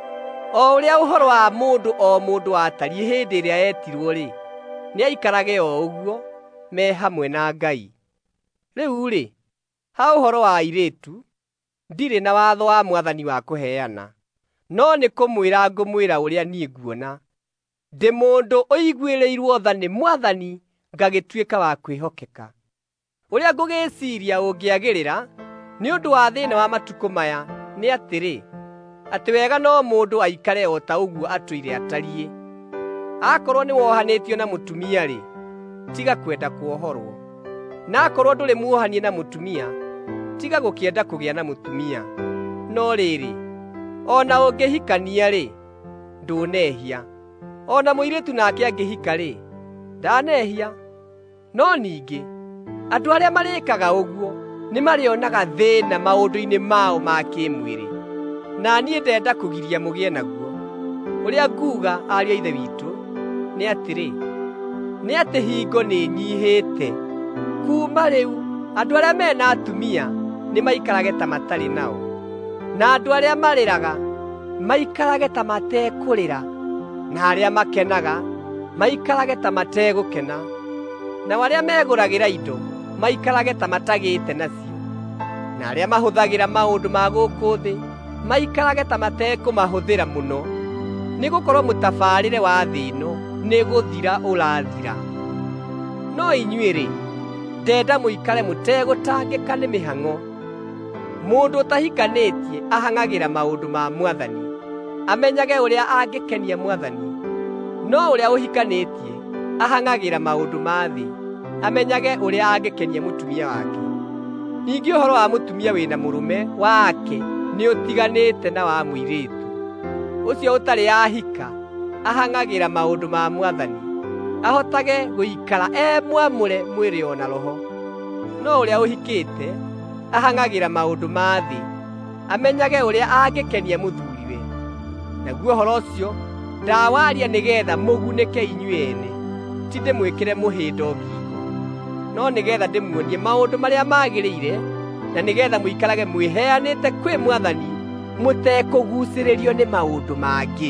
[SPEAKER 1] o ũrĩa ũhoro wa mũndũ o mũndũ watariĩ hĩndĩ ĩrĩa yetirwo-rĩ, nĩaikarage o ũguo, me hamwe na Ngai. Rĩu-rĩ, ha ũhoro wa airĩtu, ndirĩ na watho wa Mwathani wa kũheana, no nĩ kũmwĩra ngũmwĩra ũrĩa niĩ nguona. Ndĩ mũndũ ũiguĩrĩirwo tha nĩ Mwathani, ngagĩtuĩka wa kwĩhokeka. Ũrĩa ngũgĩciiria ũngĩagĩrĩra nĩ ũndũ wa thĩna wa matukũ maya nĩ atĩrĩ, atĩ wega no mũndũ aikare o ta ũguo atũire atariĩ. Akorwo nĩ wohanĩtio na mũtumia-rĩ, tiga kwenda kuohorwo. Na akorwo ndũrĩ muohanie na mũtumia, tiga gũkĩenda kũgĩa na mũtumia. No rĩrĩ, ona ũngĩhikania-rĩ, ndũnehia. Ona mũirĩtu nake angĩhika-rĩ, ndanehia. No ningĩ, andũ arĩa marĩkaga ũguo nĩ marĩonaga thĩna maũndũ-inĩ mao ma kĩmwĩrĩ, na niĩ ndenda kũgiria mũgĩe naguo. Ũrĩa nguuga, ariũ a Ithe witũ, nĩ atĩrĩ, nĩ atĩ hingo nĩ nyihĩte. Kuuma rĩu, andũ arĩa mena atumia nĩ maikarage ta matarĩ nao, na andũ arĩa marĩraga maikarage ta matekũrĩra, na arĩa makenaga maikarage ta mategũkena, na arĩa megũragĩra indo maikarage ta matagĩte nacio, na arĩa mahũthagĩra maũndũ ma gũkũ thĩ maikarage ta matekũmahũthĩra mũno, nĩgũkorwo mũtabarĩre wa thĩ ĩno nĩ gũthira ũrathira. No inyuĩ-rĩ, ndenda mũikare mũtegũtangĩka nĩ mĩhang'o. Mũndũ ũtahikanĩtie ahang'agĩra maũndũ ma Mwathani, amenyage ũrĩa angĩkenia Mwathani. No ũrĩa ũhikanĩtie ahang'agĩra maũndũ ma thĩ, amenyage ũrĩa angĩkenia mũtumia wake. Ningĩ ũhoro wa mũtumia wĩna mũrũme wake nĩ ũtiganĩte na wa mũirĩtu. Ũcio ũtarĩ ahika ahang'agĩra maũndũ ma Mwathani, ahotage gũikara e mwamũre mwĩrĩ o na roho. No ũrĩa ũhikĩte ahang'agĩra maũndũ ma thĩ, amenyage ũrĩa angĩkenia mũthuuriwe. Naguo ũhoro ũcio ndawaria nĩgeetha mũgunĩke inyuĩ ene, ti ndĩmwĩkĩre mũhĩndo ngingo, no nĩgeetha ndĩmuonie maũndũ marĩa magĩrĩire, na nĩgeetha mũikarage mwĩheanĩte kwĩ Mwathani, mũtekũguucĩrĩrio nĩ maũndũ mangĩ.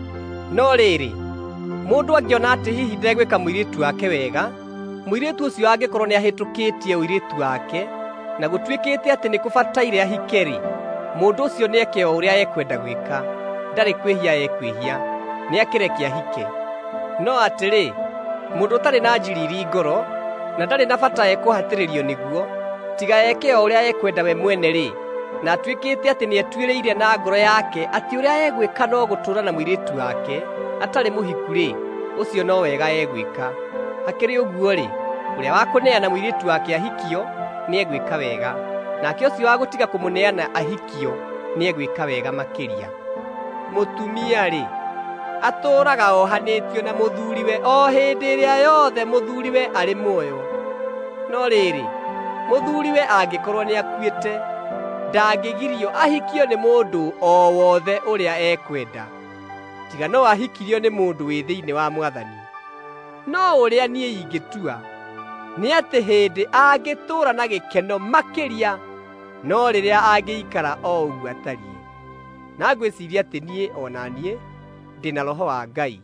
[SPEAKER 1] No rĩrĩ, mũndũ angĩona atĩ hihi ndegwĩka mũirĩtu wake wega, mũirĩtu ũcio angĩkorwo nĩahĩtũkĩtie ũirĩtu wake, na gũtuĩkĩte atĩ nĩ kũbataire ahike-rĩ, mũndũ ũcio nĩeke o ũrĩa ekwenda gwĩka, ndarĩ kwĩhia ekwĩhia, nĩakĩreke ahike. No atĩrĩ, mũndũ ũtarĩ na njiriri ngoro, na ndarĩ na bata ekũhatĩrĩrio nĩguo, tiga eke o ũrĩa ekwenda we mwene-rĩ, na atuĩkĩte atĩ nĩetuĩrĩire na ngoro yake atĩ ũrĩa egwĩka no gũtũũra na mũirĩtu wake, atarĩ mũhiku-rĩ, ũcio no wega egwĩka. Hakĩrĩ ũguo-rĩ, ũrĩa wa kũneana mũirĩtu wake ahikio nĩegwĩka wega, nake ũcio wa gũtiga kũmũneana ahikio nĩegwĩka wega makĩria. Mũtumia-rĩ, atũũraga ohanĩtio na mũthuuriwe o hĩndĩ ĩrĩa yothe mũthuuriwe arĩ muoyo. No rĩrĩ, mũthuuriwe angĩkorwo nĩakuĩte, ndangĩgirio ahikio nĩ mũndũ o wothe ũrĩa ekwenda, tiga no ahikirio nĩ mũndũ wĩ thĩinĩ wa Mwathani. No ũrĩa niĩ ingĩtua nĩ atĩ hĩndĩ angĩtũũra na gĩkeno makĩria, no rĩrĩa angĩikara o ũguo atariĩ. Na ngwĩciiria atĩ niĩ o na niĩ ndĩ na roho wa Ngai.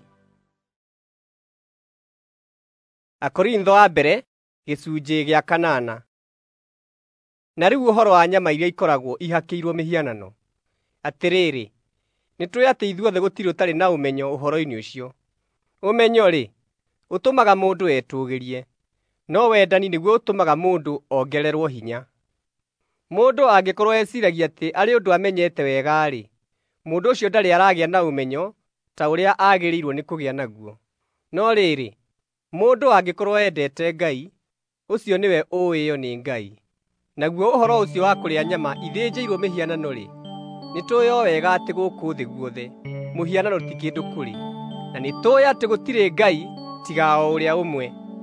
[SPEAKER 1] Akorintho wa mbere gĩcunjĩ gĩa kanana. Na rĩu ũhoro wa nyama iria ikoragwo ihakĩirwo mĩhianano. Atĩrĩrĩ, nĩtũĩ atĩ ithuothe gũtirĩ ũtarĩ na ũmenyo ũhoro-inĩ ũcio. Ũmenyo-rĩ, ũtũmaga mũndũ etũũgĩrie, no wendani nĩguo ũtũmaga mũndũ ongererwo hinya. Mũndũ angĩkorwo eciragia atĩ arĩ ũndũ amenyete wega-rĩ, mũndũ ũcio ndarĩ aragĩa na ũmenyo ta ũrĩa agĩrĩirwo nĩ kũgĩa naguo. No rĩrĩ, mũndũ angĩkorwo endete Ngai, ũcio nĩwe ũũĩo nĩ Ngai. Naguo ũhoro ũcio wa kũrĩa nyama ithĩnjĩirwo mĩhianano-rĩ, nĩtũĩ o wega atĩ gũkũ thĩ guothe mũhianano ti kĩndũ kũrĩ, na nĩtũĩ atĩ gũtirĩ Ngai tiga o ũrĩa ũmwe.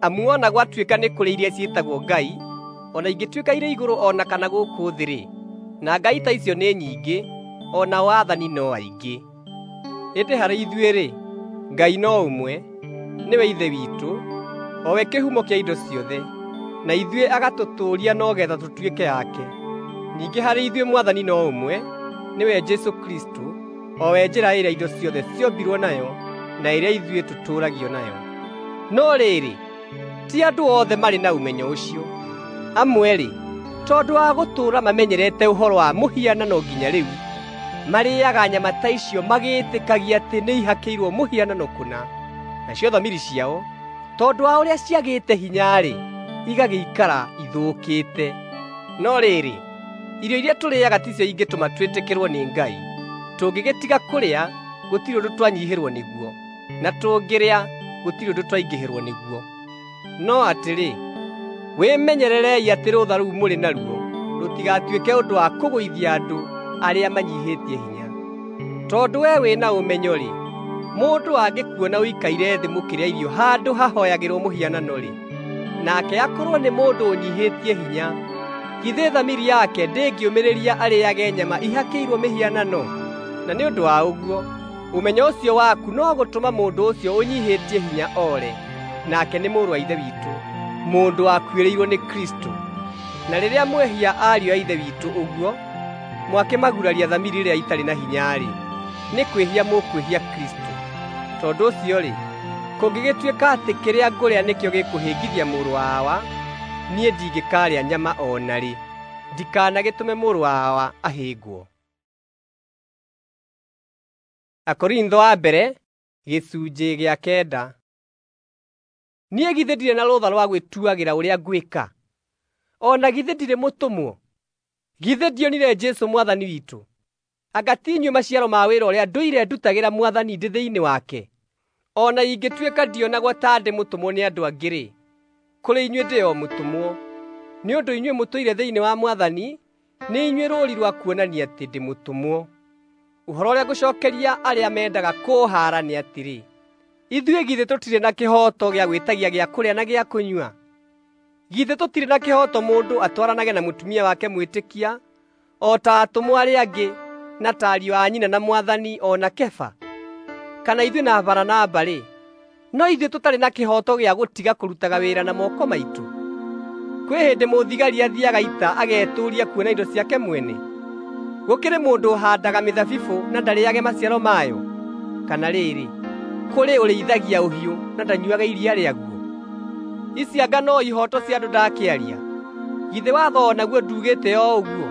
[SPEAKER 1] amu ona gwatuĩka nĩ kũrĩ iria ciĩtagwo ngai, ona ingĩtuĩka irĩ igũrũ ona kana gũkũ thĩ-rĩ, na ngai ta icio nĩ nyingĩ, ona wathani no aingĩ. Ĩndĩ harĩ ithuĩ-rĩ, Ngai no ũmwe, nĩwe Ithe witũ, o we kĩhumo kĩa indo ciothe, na ithuĩ agatũtũũria no getha tũtuĩke yake. Ningĩ harĩ ithuĩ Mwathani no ũmwe, nĩwe Jesũ Kristo, o we njĩra ĩrĩa indo ciothe ciombirwo nayo, na ĩrĩa ithuĩ tũtũũragio nayo. No rĩrĩ, ti andũ othe marĩ na ũmenyo ũcio. Amwe-rĩ, tondũ wa gũtũũra mamenyerete ũhoro wa mũhianano nginya rĩu, marĩĩaga nyama ta icio magĩĩtĩkagia atĩ nĩ ihakĩirwo mũhianano kũna, nacio thamiri ciao, tondũ wa ũrĩa ciagĩte hinya-rĩ, igagĩikara ithũkĩte. No rĩrĩ, irio iria tũrĩĩaga ticio ingĩtũma twĩtĩkĩrwo nĩ Ngai. Tũngĩgĩtiga kũrĩa, gũtirĩ ũndũ twanyihĩrwo nĩguo, na tũngĩrĩa, gũtirĩ ũndũ twaingĩhĩrwo nĩguo. No atĩrĩ, wĩmenyererei atĩ rũtha rũu mũrĩ naruo rũtigatuĩke ũndũ wa kũgũithia andũ arĩa manyihĩtie hinya. Tondũ we wĩna ũmenyo-rĩ, mũndũ angĩkuona ũikaire thĩ mũkĩrĩa irio handũ hahoyagĩrwo mũhianano-rĩ, nake akorwo nĩ mũndũ ũnyihĩtie hinya, githĩ thamiri yake ndĩngĩũmĩrĩria arĩage nyama ihakĩirwo mĩhianano? Na nĩ ũndũ wa ũguo, ũmenyo ũcio waku no gũtũma mũndũ ũcio ũnyihĩtie hinya ore, nake nĩ mũrũ wa Ithe witũ, mũndũ wakuĩrĩirwo nĩ Kristo. Na rĩrĩa mwehia ariũ a Ithe witũ ũguo, mwakĩmaguraria thamiri ĩrĩa itarĩ na hinya-rĩ, nĩ kwĩhia mũkwĩhia Kristo. Tondũ ũcio-rĩ, kũngĩgĩtuĩka atĩ kĩrĩa ngũrĩa nĩkĩo gĩkũhĩngithia mũrũ wawa, niĩ ndingĩkarĩa nyama ona rĩ, ndikanagĩtũme mũrũ wawa ahĩngwo. Akorintho wa mbere, gĩcunjĩ gĩa kenda. Niĩ githĩ ndirĩ na rũtha rwa gwĩtuagĩra ũrĩa ngwĩka? Ona githĩ ndirĩ mũtũmwo? Githĩ ndionire Jesũ Mwathani witũ? Anga ti inyuĩ maciaro ma wĩra ũrĩa ndũire ndutagĩra Mwathani ndĩ thĩinĩ wake? Ona ingĩtuĩka ndionagwo ta ndĩ mũtũmwo nĩ andũ angĩ-rĩ, kũrĩ inyuĩ ndĩ o mũtũmwo. Nĩ ũndũ inyuĩ mũtũire thĩinĩ wa Mwathani, nĩ inyuĩ rũũri rwa kuonania atĩ ndĩ mũtũmwo. Ũhoro ũrĩa ngũcookeria arĩa mendaga kũũhaara nĩ atĩrĩ, ithuĩ githĩ tũtirĩ na kĩhooto gĩa gwĩtagia gĩa kũrĩa na gĩa kũnyua? Githĩ tũtirĩ na kĩhooto mũndũ atwaranage na mũtumia wake mwĩtĩkia, o ta atũmwo arĩa angĩ, na ta ariũ a nyina na Mwathani o na Kefa? Kana ithuĩ na Baranaba-rĩ, no ithuĩ tũtarĩ na kĩhooto gĩa gũtiga kũrutaga wĩra na moko maitũ? Kwĩ hĩndĩ mũthigari athiaga ita agetũũria kuona indo ciake mwene? Gũkĩrĩ mũndũ ũhaandaga mĩthabibũ na ndarĩage maciaro mayo? Kana rĩrĩ, kũrĩ ũrĩithagia ũhiũ na ndanyuaga iria rĩaguo? Ici anga no ihooto cia andũ ndakĩaria? Githĩ watho o naguo ndugĩte o ũguo?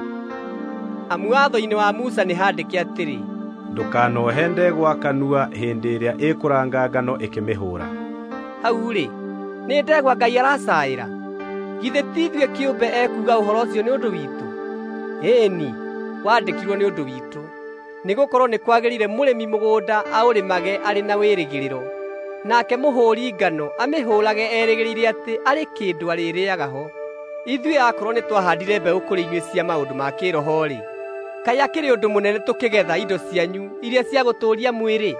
[SPEAKER 1] Amu watho-inĩ wa Musa nĩ handĩke atĩrĩ,
[SPEAKER 2] ndũkanohe ndegwa kanua hĩndĩ ĩrĩa ĩkũranga ngano ĩkĩmĩhũra.
[SPEAKER 1] Hau-rĩ, nĩ ndegwa Ngai aracaĩra? Githĩ ti ithuĩ kĩũmbe ekuuga ũhoro ũcio nĩ ũndũ witũ? Ĩĩni, wandĩkirwo nĩ ũndũ witũ, nĩgũkorwo nĩ kwagĩrĩire mũrĩmi mũgũnda aũrĩmage arĩ na wĩrĩgĩrĩro, nake mũhũri ngano amĩhũrage erĩgĩrĩire atĩ arĩ kĩndũ arĩrĩaga ho. Ithuĩ akorwo nĩ twahandire mbeũ kũrĩ inyuĩ cia maũndũ ma kĩĩroho-rĩ, kaĩ akĩrĩ ũndũ mũnene tũkĩgetha indo cianyu iria cia gũtũũria mwĩrĩ?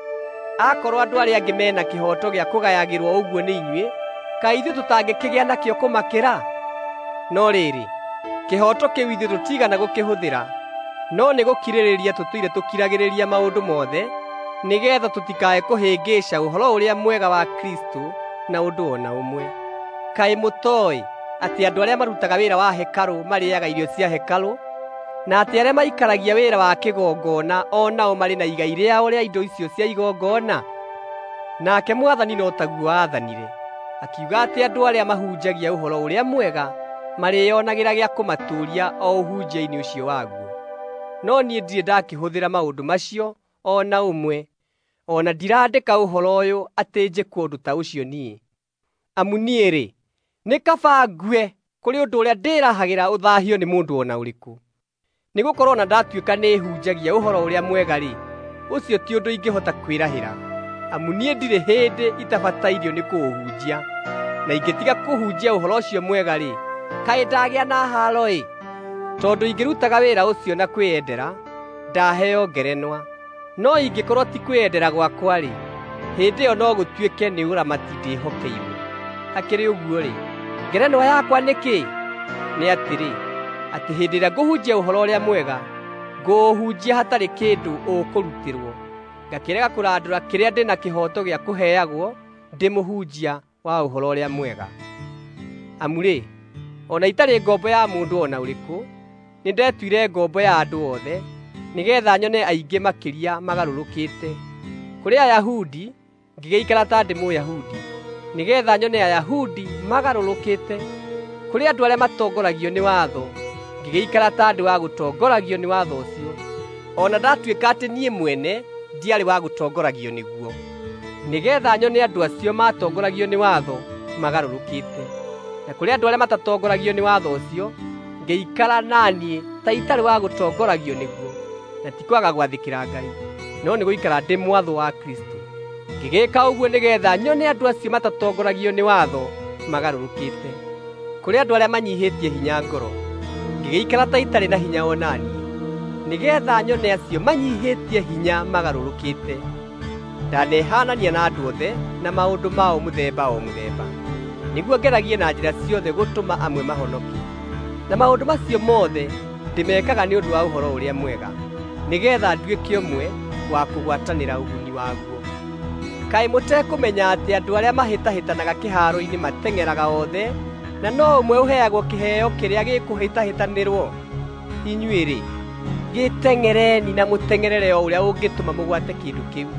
[SPEAKER 1] Akorwo andũ arĩa angĩ mena kĩhooto gĩa kũgayagĩrwo ũguo nĩ inyuĩ, kaĩ ithuĩ tũtangĩkĩgĩa nakĩo kũmakĩra? No rĩrĩ, kĩhooto kĩu ithuĩ tũtigana gũkĩhũthĩra, no nĩ gũkirĩrĩria tũtũire tũkiragĩrĩria maũndũ mothe, nĩgeetha tũtikae kũhĩngĩca ũhoro ũrĩa mwega wa Kristo na ũndũ o na ũmwe. Kaĩ mũtooĩ atĩ andũ arĩa marutaga wĩra wa hekarũ marĩĩaga irio cia hekarũ, na atĩ arĩa maikaragia wĩra wa kĩgongona o nao marĩ na igai rĩao rĩa indo icio cia igongona? Nake Mwathani no taguo aathanire, akiuga atĩ andũ arĩa mahunjagia ũhoro ũrĩa mwega marĩĩonagĩra gĩa kũmatũũria o ũhunjia-inĩ ũcio waguo. No niĩ ndirĩ ndakĩhũthĩra maũndũ macio o na ũmwe, o na ndirandĩka ũhoro ũyũ atĩ njĩkwo ũndũ ta ũcio niĩ. Amu niĩ-rĩ, nĩ kaba ngue kũrĩ ũndũ ũrĩa ndĩrahagĩra ũthaahio nĩ mũndũ o na ũrĩkũ. Nĩgũkorwo na ndatuĩka nĩhunjagia ũhoro ũrĩa mwega-rĩ, ũcio ti ũndũ ingĩhota kwĩrahĩra, amu niĩ ndirĩ hĩndĩ itabatairio nĩ kũũhunjia. Na ingĩtiga kũhunjia ũhoro ũcio mwega-rĩ, kaĩ ndagĩa na haaro-ĩ! Tondũ ingĩrutaga wĩra ũcio na kwĩyendera, ndaheo ngerenwa. No ingĩkorwo ti kwĩyendera gwakwa-rĩ, hĩndĩ ĩyo no gũtuĩke nĩ ũramati ndĩhokeirwo. akĩrĩ ũguo rĩ, ngerenwa yakwa nĩkĩ? Nĩ atĩrĩ, atĩ hĩndĩ ĩrĩa ngũhunjia ũhoro ũrĩa mwega, ngũhunjia hatarĩ kĩndũ ũkũrutĩrwo, ngakĩrega kũrandũra kĩrĩa ndĩ na kĩhooto gĩa kũheagwo ndĩ mũhunjia wa ũhoro ũrĩa mwega. Amu rĩ, ona itarĩ ngombo ya mũndũ ona ũrĩkũ, nĩndetuire ngombo ya andũ othe, nĩgeetha nyone aingĩ makĩria magarũrũkĩte. Kũrĩ Ayahudi ngĩgĩikara ta ndĩ Mũyahudi, nĩgeetha nyone Ayahudi magarũrũkĩte. Kũrĩ andũ arĩa matongoragio nĩ watho ngĩgĩikara ta ndĩ wa gũtongoragio nĩ watho ũcio, ona ndatuĩka atĩ niĩ mwene ndiarĩ wa gũtongoragio nĩguo, nĩgeetha nyone andũ acio matongoragio nĩ watho magarũrũkĩte. Na kũrĩ andũ arĩa matatongoragio nĩ watho ũcio ngĩikara naniĩ ta itarĩ wa gũtongoragio nĩguo, na ti kwaga gwathĩkĩra Ngai, no nĩ gũikara ndĩ mwatho wa Kristo. Ngĩgĩka ũguo nĩgeetha nyone andũ acio matatongoragio nĩ watho magarũrũkĩte. Kũrĩ andũ arĩa manyihĩtie hinya ngoro ngĩgĩikara ta itarĩ na hinya onaniĩ, nĩgeetha nyone acio manyihĩtie hinya magarũrũkĩte. Ndanehanania na andũ othe na maũndũ mao mũthemba o mũthemba, nĩguo ngeragie na njĩra ciothe gũtũma amwe mahonokie. Na maũndũ macio mothe ndĩmekaga nĩ ũndũ wa ũhoro ũrĩa mwega, nĩgeetha nduĩke ũmwe wa kũgwatanĩra ũguni waguo. Kaĩ mũtekũmenya atĩ andũ arĩa mahĩtahĩtanaga kĩharo-inĩ mateng'eraga othe, na no ũmwe ũheagwo kĩheo kĩrĩa gĩkũhĩtahĩtanĩrwo? Inyuĩ-rĩ, gĩteng'ereni na mũteng'erere o ũrĩa ũngĩtũma mũgwate kĩndũ kĩu.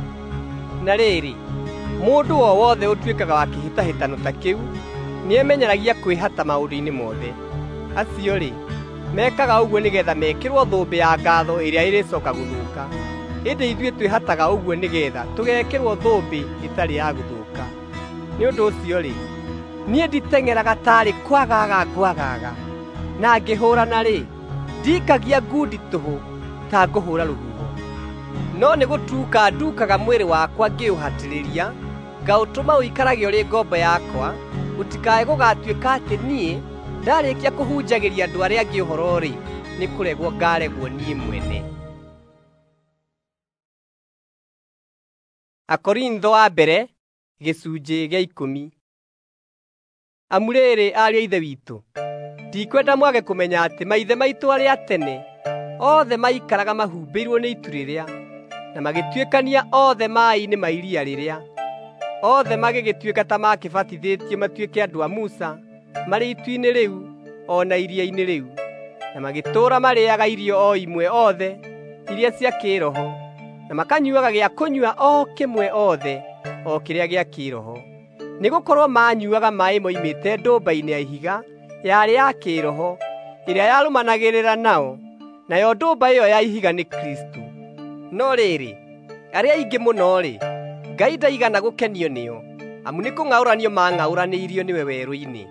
[SPEAKER 1] Na rĩrĩ, mũndũ o wothe ũtuĩkaga wa kĩhĩtahĩtano ta kĩu nĩemenyeragia kwĩhata maũndũ-inĩ mothe. Acio-rĩ, mekaga ũguo nĩgeetha mekĩrwo thũmbĩ ya ngatho ĩrĩa ĩrĩcoka gũthũka. Ĩndĩ ithuĩ twĩhataga ũguo nĩgeetha tũgekĩrwo thũmbĩ ĩtarĩ ya gũthũka. Nĩ ũndũ ũcio-rĩ, niĩ nditeng'eraga tarĩ kwagaga ngwagaga, na ngĩhũrana-rĩ, ndikagia ngundi tũhũ ta ngũhũra rũhuho. No nĩ gũtuka ndukaga mwĩrĩ wakwa ngĩũhatĩrĩria, ngaũtũma ũikarage ũrĩ ngombo yakwa, gũtikae gũgatuĩka atĩ niĩ ndarĩkia kũhunjagĩria andũ arĩa angĩ ũhoro-rĩ, nĩ kũregwo ngaregwo niĩ mwene. Akorintho wa mbere gĩcunjĩ gĩa ikũmi. Amu rĩrĩ, ariũ a Ithe witũ, ndikwenda mwage kũmenya atĩ maithe maitũ arĩa a tene othe maikaraga mahumbĩirwo nĩ itu rĩrĩa, na magĩtuĩkania othe maaĩ-inĩ ma iria rĩrĩa, othe magĩgĩtuĩka ta makĩbatithĩtio matuĩke andũ a Musa marĩ itu-inĩ rĩu o na iria-inĩ rĩu, na magĩtũũra marĩaga irio o imwe othe iria cia kĩĩroho, na makanyuaga gĩa kũnyua o kĩmwe othe o kĩrĩa gĩa kĩĩroho. Nĩgũkorwo manyuaga maaĩ moimĩte ndũmba-inĩ ya ihiga yarĩ ya kĩĩroho ĩrĩa yarũmanagĩrĩra nao, nayo ndũmba ĩyo ya ihiga nĩ Kristo. No rĩrĩ, arĩa aingĩ mũno-rĩ, Ngai ndaigana gũkenio nĩo, amu nĩ kũng'aũranio mang'aũranĩirio nĩwe werũ-inĩ.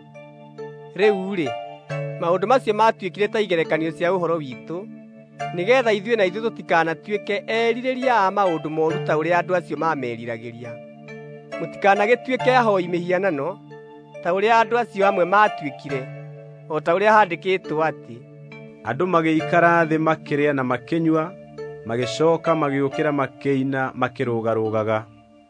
[SPEAKER 1] Rĩu-rĩ, maũndũ macio matuĩkire ta igerekanio cia ũhoro witũ, nĩgeetha ithuĩ na ithuĩ tũtikanatuĩke erirĩria a maũndũ mooru ta ũrĩa andũ acio mameriragĩria. Mũtikanagĩtuĩke ahoi mĩhianano ta ũrĩa andũ acio amwe maatuĩkire, o ta ũrĩa handĩkĩtwo atĩ,
[SPEAKER 2] andũ magĩikara thĩ makĩrĩa na makĩnyua, magĩcooka magĩũkĩra makĩina makĩrũgarũgaga.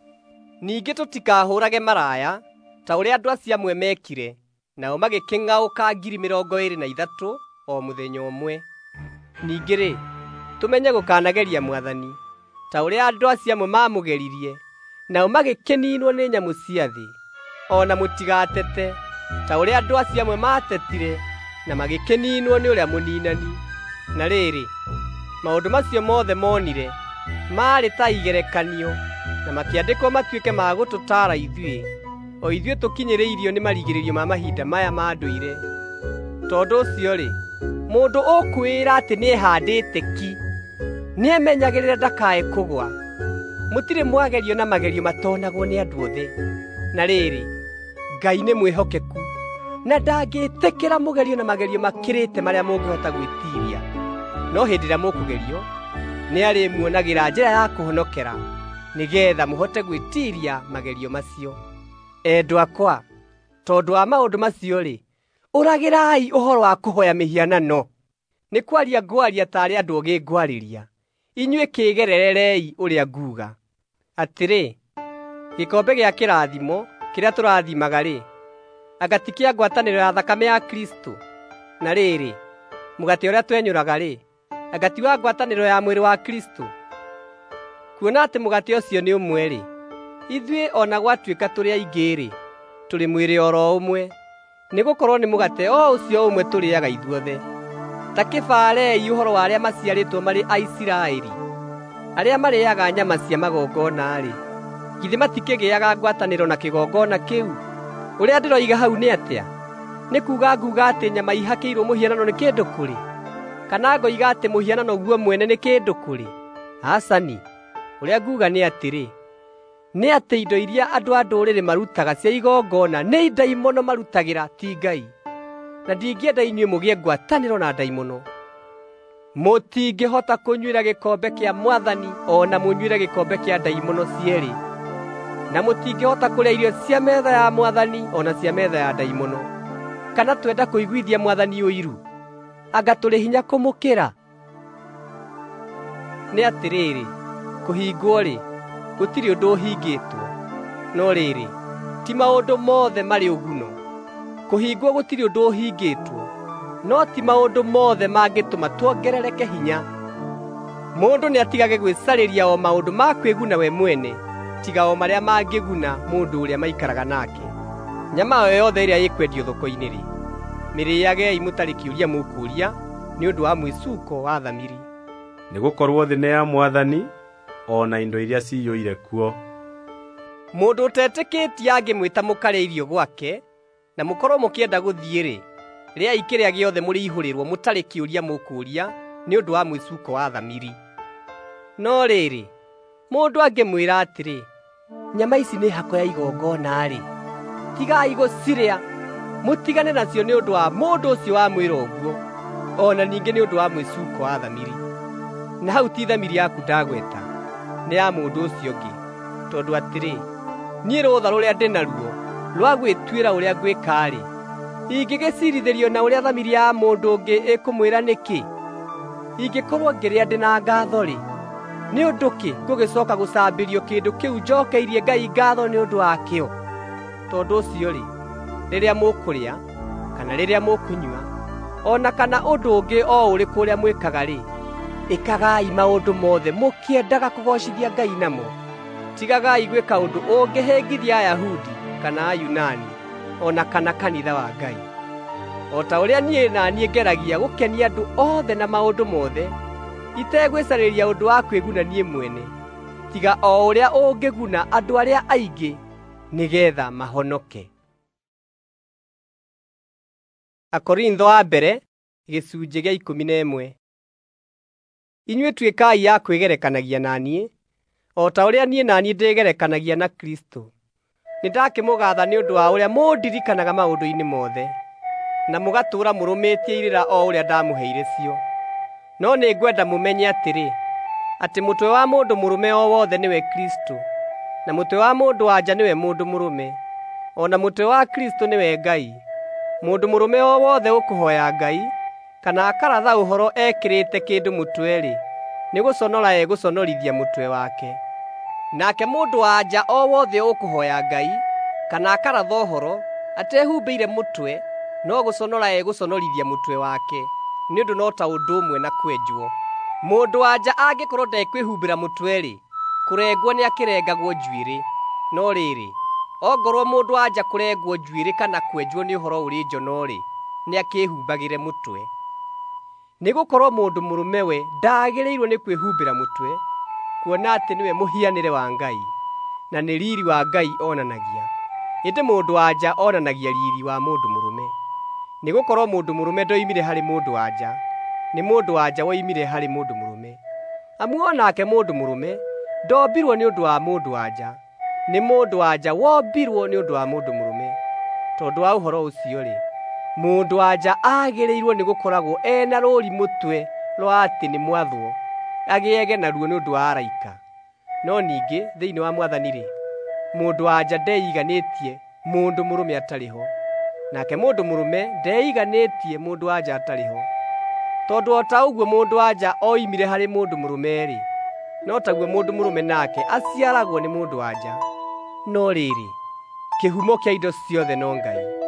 [SPEAKER 1] Ningĩ tũtikahũrage maraya ta ũrĩa andũ acio amwe mekire, nao magĩkĩng'aũka ngiri mĩrongo ĩĩrĩ na ithatũ o mũthenya ũmwe. Ningĩ-rĩ, tũmenye gũkanageria Mwathani ta ũrĩa andũ acio amwe mamũgeririe, nao magĩkĩniinwo nĩ nyamũ cia thĩ. O na mũtigatete ta ũrĩa andũ acio amwe maatetire na magĩkĩniinwo nĩ ũrĩa mũniinani. Na rĩrĩ, maũndũ macio mothe monire maarĩ ta igerekanio, na makĩandĩkwo matuĩke ma gũtũtaara ithuĩ, o ithuĩ tũkinyĩrĩirio nĩ marigĩrĩrio ma mahinda maya ma ndũire. Tondũ ũcio-rĩ, mũndũ ũkwĩra atĩ nĩehandĩte ki, nĩemenyagĩrĩre ndakae kũgwa. Mũtirĩ mwagerio na magerio matonagwo nĩ andũ othe. Na rĩrĩ, Ngai nĩ mwĩhokeku, na ndangĩtĩkĩra mũgerio na magerio makĩrĩte marĩa mũngĩhota gwĩtiria. No hĩndĩ ĩrĩa mũkũgerio, nĩ arĩmuonagĩra njĩra ya kũhonokera, nĩgeetha mũhote gwĩtiria magerio macio. Endwa akwa, tondũ wa maũndũ macio-rĩ, ũragĩrai ũhoro wa kũhoya mĩhianano. Nĩ kwaria ngwaria tarĩ andũ ogĩ ngwarĩria. Inyuĩ kĩgererei ũrĩa nguuga. Atĩrĩ, gĩkombe gĩa kĩrathimo kĩrĩa tũrathimaga-rĩ, agatikia ngwatanĩro ya thakame ya Kristo. Na rĩrĩ, mũgate ũrĩa twenyũraga rĩ, agati wa ngwatanĩro ya mwĩrĩ wa Kristo. Kuona atĩ mũgate ũcio nĩ ũmwe rĩ, ithuĩ ona gwatuĩka tũrĩ aingĩ rĩ, tũrĩ mwĩrĩ oro ũmwe, nĩgũkorwo nĩ mũgate o ũcio ũmwe tũrĩaga ithuothe. Ta kĩbarei ũhoro wa arĩa maciarĩtwo marĩ Aisiraeli, arĩa marĩaga nyama cia magongona rĩ, githĩ matikĩgĩaga ngwatanĩro na kĩgongona kĩu? Ũrĩa ndĩroiga hau nĩ atĩa? Nĩ kuuga nguuga atĩ nyama ihakĩirwo mũhianano nĩ kĩndũ kũrĩ? Kana ngoiga atĩ mũhianano guo mwene nĩ kĩndũ kũrĩ? Acani, ũrĩa nguuga nĩ atĩrĩ, nĩ atĩ indo iria andũ a ndũrĩrĩ marutaga cia igongona nĩ ndaimono marutagĩra ti Ngai. Na ndingĩenda inyuĩ mũgĩe ngwatanĩro na ndaimono. Mũtingĩhota kũnyuĩra gĩkombe kĩa Mwathani o na mũnyuĩre gĩkombe kĩa ndaimono cierĩ. Na mũtingĩhota kũrĩa irio cia metha ya Mwathani o na cia metha ya ndaimono. Kana twenda kũiguithia Mwathani ũiru, anga tũrĩ hinya kũmũkĩra? Nĩ atĩrĩrĩ, kũhingwo rĩ, gũtirĩ ũndũ ũhingĩtwo. No rĩrĩ, ti maũndũ mothe marĩ ũguno. Kũhingwo gũtirĩ ũndũ ũhingĩtwo, no ti maũndũ mothe mangĩtũma tuongerereke hinya. Mũndũ nĩ atigage gwĩcarĩria o maũndũ ma kwĩguna we mwene, tiga o marĩa mangĩguna mũndũ ũrĩa maikaraga nake. Nyama o yothe ĩrĩa ĩkwendio thoko-inĩ rĩ, mĩrĩagei mũtarĩ kĩũria mũkũũria nĩ ũndũ wa mwĩcuuko wa thamiri.
[SPEAKER 2] Nĩgũkorwo thĩ nĩ ya Mwathani, o na indo iria ciyũire kuo.
[SPEAKER 1] Mũndũ ũtetĩkĩtie angĩmwĩta mũkarĩa irio gwake, na mũkorwo mũkĩenda gũthiĩ-rĩ, rĩai kĩrĩa gĩothe mũrĩihũrĩrwo mũtarĩ kĩũria mũkũũria nĩ ũndũ wa mwĩcuuko wa thamiri. No rĩrĩ, mũndũ angĩmwĩra atĩrĩ, nyama ici nĩ hako ya igongona-rĩ, tigai gũcirĩa, mũtigane nacio nĩ ũndũ wa mũndũ ũcio wamwĩra ũguo, o na ningĩ nĩ ũndũ wa mwĩcuuko wa thamiri. Na hau ti thamiri yaku ndagweta, nĩ ya mũndũ ũcio ũngĩ, tondũ atĩrĩ, niĩ rũtha rũrĩa ndĩ naruo rwa gwĩtuĩra ũrĩa ngwĩka-rĩ, ingĩgĩciirithĩrio na ũrĩa thamiri ya mũndũ ũngĩ ĩkũmwĩra nĩkĩ? Ingĩkorwo ngĩrĩa ndĩ na ngatho-rĩ, nĩ ũndũ kĩ ngũgĩcoka gũcambĩrio kĩndũ kĩu njokeirie Ngai ngatho nĩ ũndũ wakĩo? Tondũ ũcio-rĩ, rĩrĩa mũkũrĩa, kana rĩrĩa mũkũnyua, o na kana ũndũ ũngĩ o ũrĩkũ ũrĩa mwĩkaga-rĩ, ĩkagai maũndũ mothe mũkĩendaga kũgocithia Ngai namo. Tigagai gwĩka ũndũ ũngĩhĩngithia Ayahudi kana Ayunani, o na kana kanitha wa Ngai. O ta ũrĩa niĩ na niĩ ngeragia gũkenia andũ othe na maũndũ mothe, itegwĩcarĩria ũndũ wa kwĩguna niĩ mwene, tiga o ũrĩa ũngĩguna andũ arĩa aingĩ nĩgetha mahonoke. Akorintho wa mbere, gĩcunjĩ gĩa ikũmi na ĩmwe. Inyuĩ tuĩkai ya kwĩgerekanagia na niĩ, o ta ũrĩa niĩ na niĩ ndĩgerekanagia na Kristo. Nĩndakĩmũgaatha nĩ ũndũ wa ũrĩa mũndirikanaga maũndũ-inĩ mothe, na mũgatũũra mũrũmĩtie irĩra o ũrĩa ndamũheire cio. No nĩ ngwenda mũmenye atĩrĩ, atĩ mũtwe wa mũndũ mũrũme o wothe nĩwe Kristo, na mũtwe wa mũndũ-wa-nja nĩwe mũndũ mũrũme, o na mũtwe wa Kristo nĩwe Ngai. Mũndũ mũrũme o wothe ũkũhooya Ngai, kana akaratha ũhoro ekĩrĩte kĩndũ mũtwe-rĩ, nĩ gũconora egũconorithia mũtwe wake. Nake mũndũ-wa-nja o wothe ũkũhooya Ngai, kana akaratha ũhoro atehumbĩire mũtwe, no gũconora egũconorithia mũtwe wake, nĩ ũndũ no ta ũndũ ũmwe na kwenjwo. Mũndũ-wa-nja angĩkorwo ndekwĩhumbĩra mũtwe-rĩ, kũrengwo nĩ akĩrengagwo njuĩrĩ. No rĩrĩ, ongorwo mũndũ-wa-nja kũrengwo njuĩrĩ kana kwenjwo nĩ ũhoro ũrĩ njono-rĩ, nĩ akĩĩhumbagĩre mũtwe. Nĩgũkorwo mũndũ mũrũme we ndagĩrĩirwo nĩ kwĩhumbĩra mũtwe, kuona atĩ nĩwe mũhianĩre wa Ngai, na nĩ riiri wa Ngai onanagia. Ĩndĩ mũndũ-wa-nja onanagia riiri wa mũndũ mũrũme. Nĩgũkorwo mũndũ mũrũme ndoimire harĩ mũndũ-wa-nja, nĩ mũndũ-wa-nja woimire harĩ mũndũ mũrũme. Amu o nake mũndũ mũrũme ndombirwo nĩ ũndũ wa mũndũ-wa-nja, nĩ mũndũ-wa-nja wombirwo nĩ ũndũ wa mũndũ mũrũme. Tondũ wa ũhoro ũcio-rĩ, mũndũ-wa-nja agĩrĩirwo nĩ gũkoragwo ena rũũri mũtwe rwa atĩ nĩ mwathwo, agĩage naruo nĩ ũndũ wa araika. No ningĩ thĩinĩ wa Mwathani-rĩ, mũndũ-wa-nja ndeiganĩtie mũndũ mũrũme atarĩ ho, nake mũndũ mũrũme ndeiganĩtie mũndũ-wa-nja atarĩ ho. Tondũ o ta ũguo mũndũ-wa-nja oimire harĩ mũndũ mũrũme-rĩ, no taguo mũndũ mũrũme nake aciaragwo nĩ mũndũ-wa-nja. No rĩrĩ, kĩhumo kĩa indo ciothe no Ngai.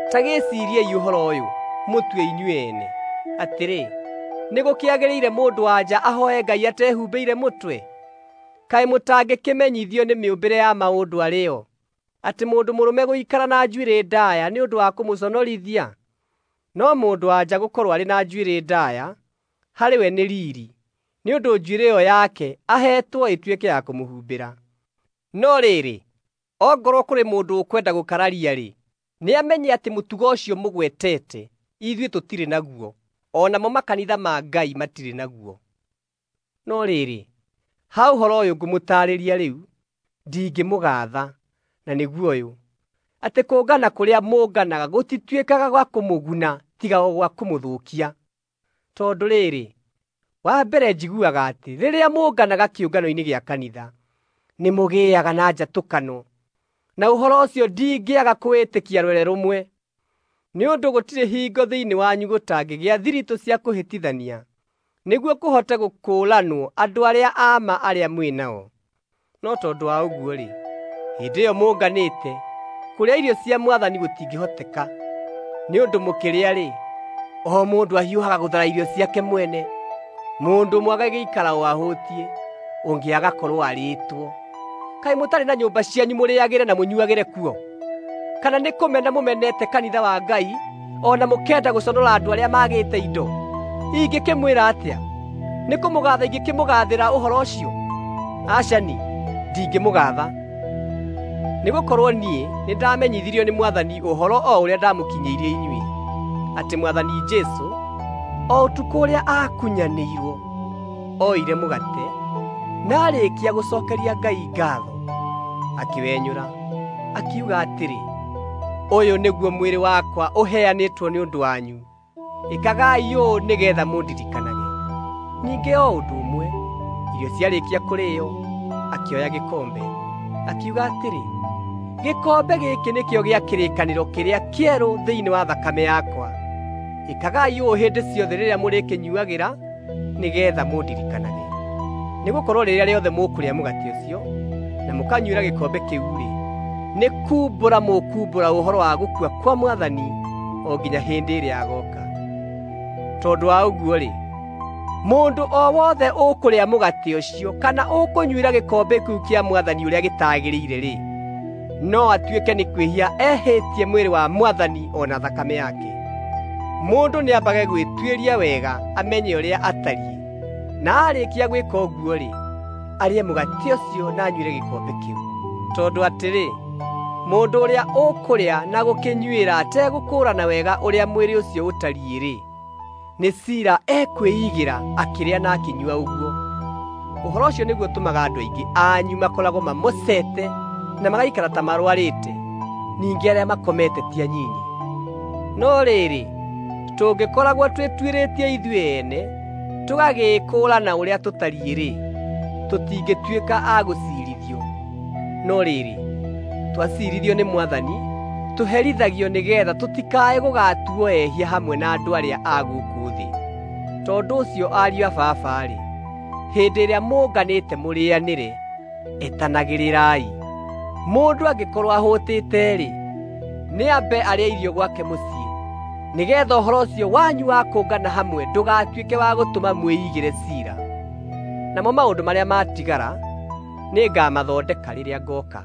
[SPEAKER 1] Tagĩcirie ũhoro ũyũ mũtue inyuĩ ene atĩrĩ, nĩ gũkĩagĩrĩire mũndũ anja ahoe Ngai atehumbĩire mũtwe? Kaĩ mũtangĩkĩmenyithio nĩ mĩũmbĩre ya maũndũ arĩo atĩ mũndũ mũrũme gũikara na njuĩrĩ ndaya nĩ ũndũ wa kũmũconorithia? No mũndũ anja gũkorwo arĩ na njuĩrĩ ndaya harĩ we nĩ riri, nĩ ũndũ njuĩrĩ ĩyo yake ahetwo ĩtuĩke ya kũmũhumbĩra. No rĩrĩ, ongorwo kũrĩ mũndũ ũkwenda gũkararia-rĩ, nĩ amenye atĩ mũtugo ũcio mũgwetete ithuĩ tũtirĩ naguo, onamo makanitha ma Ngai matirĩ naguo. No rĩrĩ, ha ũhoro ũyũ ngũmũtaarĩria rĩu, ndingĩmũgaatha, na nĩguo ũyũ, atĩ kũngana kũrĩa mũnganaga gũtituĩkaga gwa kũmũguna tiga o gwa kũmũthũkia. Tondũ rĩrĩ, wa mbere njiguaga atĩ rĩrĩa mũnganaga kĩũngano-inĩ gĩa kanitha, nĩ mũgĩaga na njatũkano, na ũhoro ũcio ndingĩaga kũwĩtĩkia rwere rũmwe, nĩ ũndũ gũtirĩ hingo thĩinĩ wanyu gũtangĩgĩa thiritũ cia kũhĩtithania, nĩguo kũhote gũkũũranwo andũ arĩa a ma arĩa mwĩ nao. No tondũ wa ũguo-rĩ, hĩndĩ ĩyo mũnganĩte, kũrĩa irio cia Mwathani gũtingĩhoteka, nĩ ũndũ mũkĩrĩa-rĩ, o mũndũ ahiũhaga gũthara irio ciake mwene. Mũndũ ũmwe agagĩikara o ahũtiĩ, ũngĩ agakorwo arĩtwo. Kaĩ mũtarĩ na nyũmba cianyu mũrĩagĩre na mũnyuagĩre kuo? Kana nĩ kũmena mũmenete kanitha wa Ngai, ona mũkenda gũconora andũ arĩa magĩte indo? Ingĩkĩmwĩra atĩa? Nĩ kũmũgaatha ingĩkĩmũgaathĩra ũhoro ũcio? Acani, ndingĩmũgaatha. Nĩgũkorwo niĩ nĩndamenyithirio nĩ Mwathani ũhoro o ũrĩa ndamũkinyĩirie inyuĩ, atĩ Mwathani Jesũ, o ũtukũ ũrĩa akunyanĩirwo, oire mũgate, na arĩkia gũcokeria Ngai ngatho, akĩwenyũra, akiuga atĩrĩ, ũyũ nĩguo mwĩrĩ wakwa ũheanĩtwo nĩ ũndũ wanyu, ĩkagai ũũ nĩgeetha mũndirikanage. Ningĩ o ũndũ ũmwe, irio ciarĩkia kũrĩĩo, akĩoya gĩkombe, akiuga atĩrĩ, gĩkombe gĩkĩ nĩkĩo gĩa kĩrĩkanĩro kĩrĩa kĩerũ thĩinĩ wa thakame yakwa. Ĩkagai ũũ hĩndĩ ciothe rĩrĩa mũrĩkĩnyuagĩra, nĩgeetha mũndirikanage. Nĩgũkorwo rĩrĩa rĩothe mũkũrĩa mũgate ũcio, na mũkanyuĩra gĩkombe kĩu-rĩ, nĩ kumbũra mũkumbũra ũhoro wa gũkua kwa Mwathani o nginya hĩndĩ ĩrĩa agoka. Tondũ wa ũguo-rĩ, mũndũ o wothe ũkũrĩa mũgate ũcio kana ũkũnyuĩra gĩkombe kĩu kĩa Mwathani ũrĩa gĩtagĩrĩire-rĩ, no atuĩke nĩ kwĩhia ehĩtie mwĩrĩ wa Mwathani ona thakame yake. Mũndũ nĩambage gwĩtuĩria wega amenye ũrĩa atariĩ, na arĩkia gwĩka ũguo-rĩ, arĩe mũgate ũcio na anyuĩre gĩkombe kĩu. Tondũ atĩrĩ, mũndũ ũrĩa ũkũrĩa na gũkĩnyuĩra ategũkũũrana wega ũrĩa mwĩrĩ ũcio ũtariĩ-rĩ, nĩ ciira ekwĩigĩra akĩrĩa na akĩnyua ũguo. Ũhoro ũcio nĩguo ũtũmaga andũ aingĩ anyu makoragwo mamũcete na magaikara ta marwarĩte, ningĩ arĩa makomete ti anyinyi. No rĩrĩ, tũngĩkoragwo twĩtuĩrĩtie ithuĩ ene, tũgagĩkũũrana ũrĩa tũtariĩ-rĩ, tũtingĩtuĩka a gũciirithio. No rĩrĩ, twaciirithio nĩ Mwathani, tũherithagio nĩgeetha tũtikae gũgatuo ehia hamwe na andũ arĩa a gũkũ thĩ. Tondũ ũcio ariũ a baba-rĩ, hĩndĩ ĩrĩa mũnganĩte mũrĩanĩre, etanagĩrĩrai. Mũndũ angĩkorwo ahũtĩte-rĩ, nĩambe arĩa irio gwake mũciĩ, nĩgeetha ũhoro ũcio wanyu wa kũngana hamwe ndũgatuĩke wa gũtũma mwĩigĩre ciira. Namo maũndũ marĩa matigara nĩngamathondeka rĩrĩa ngoka.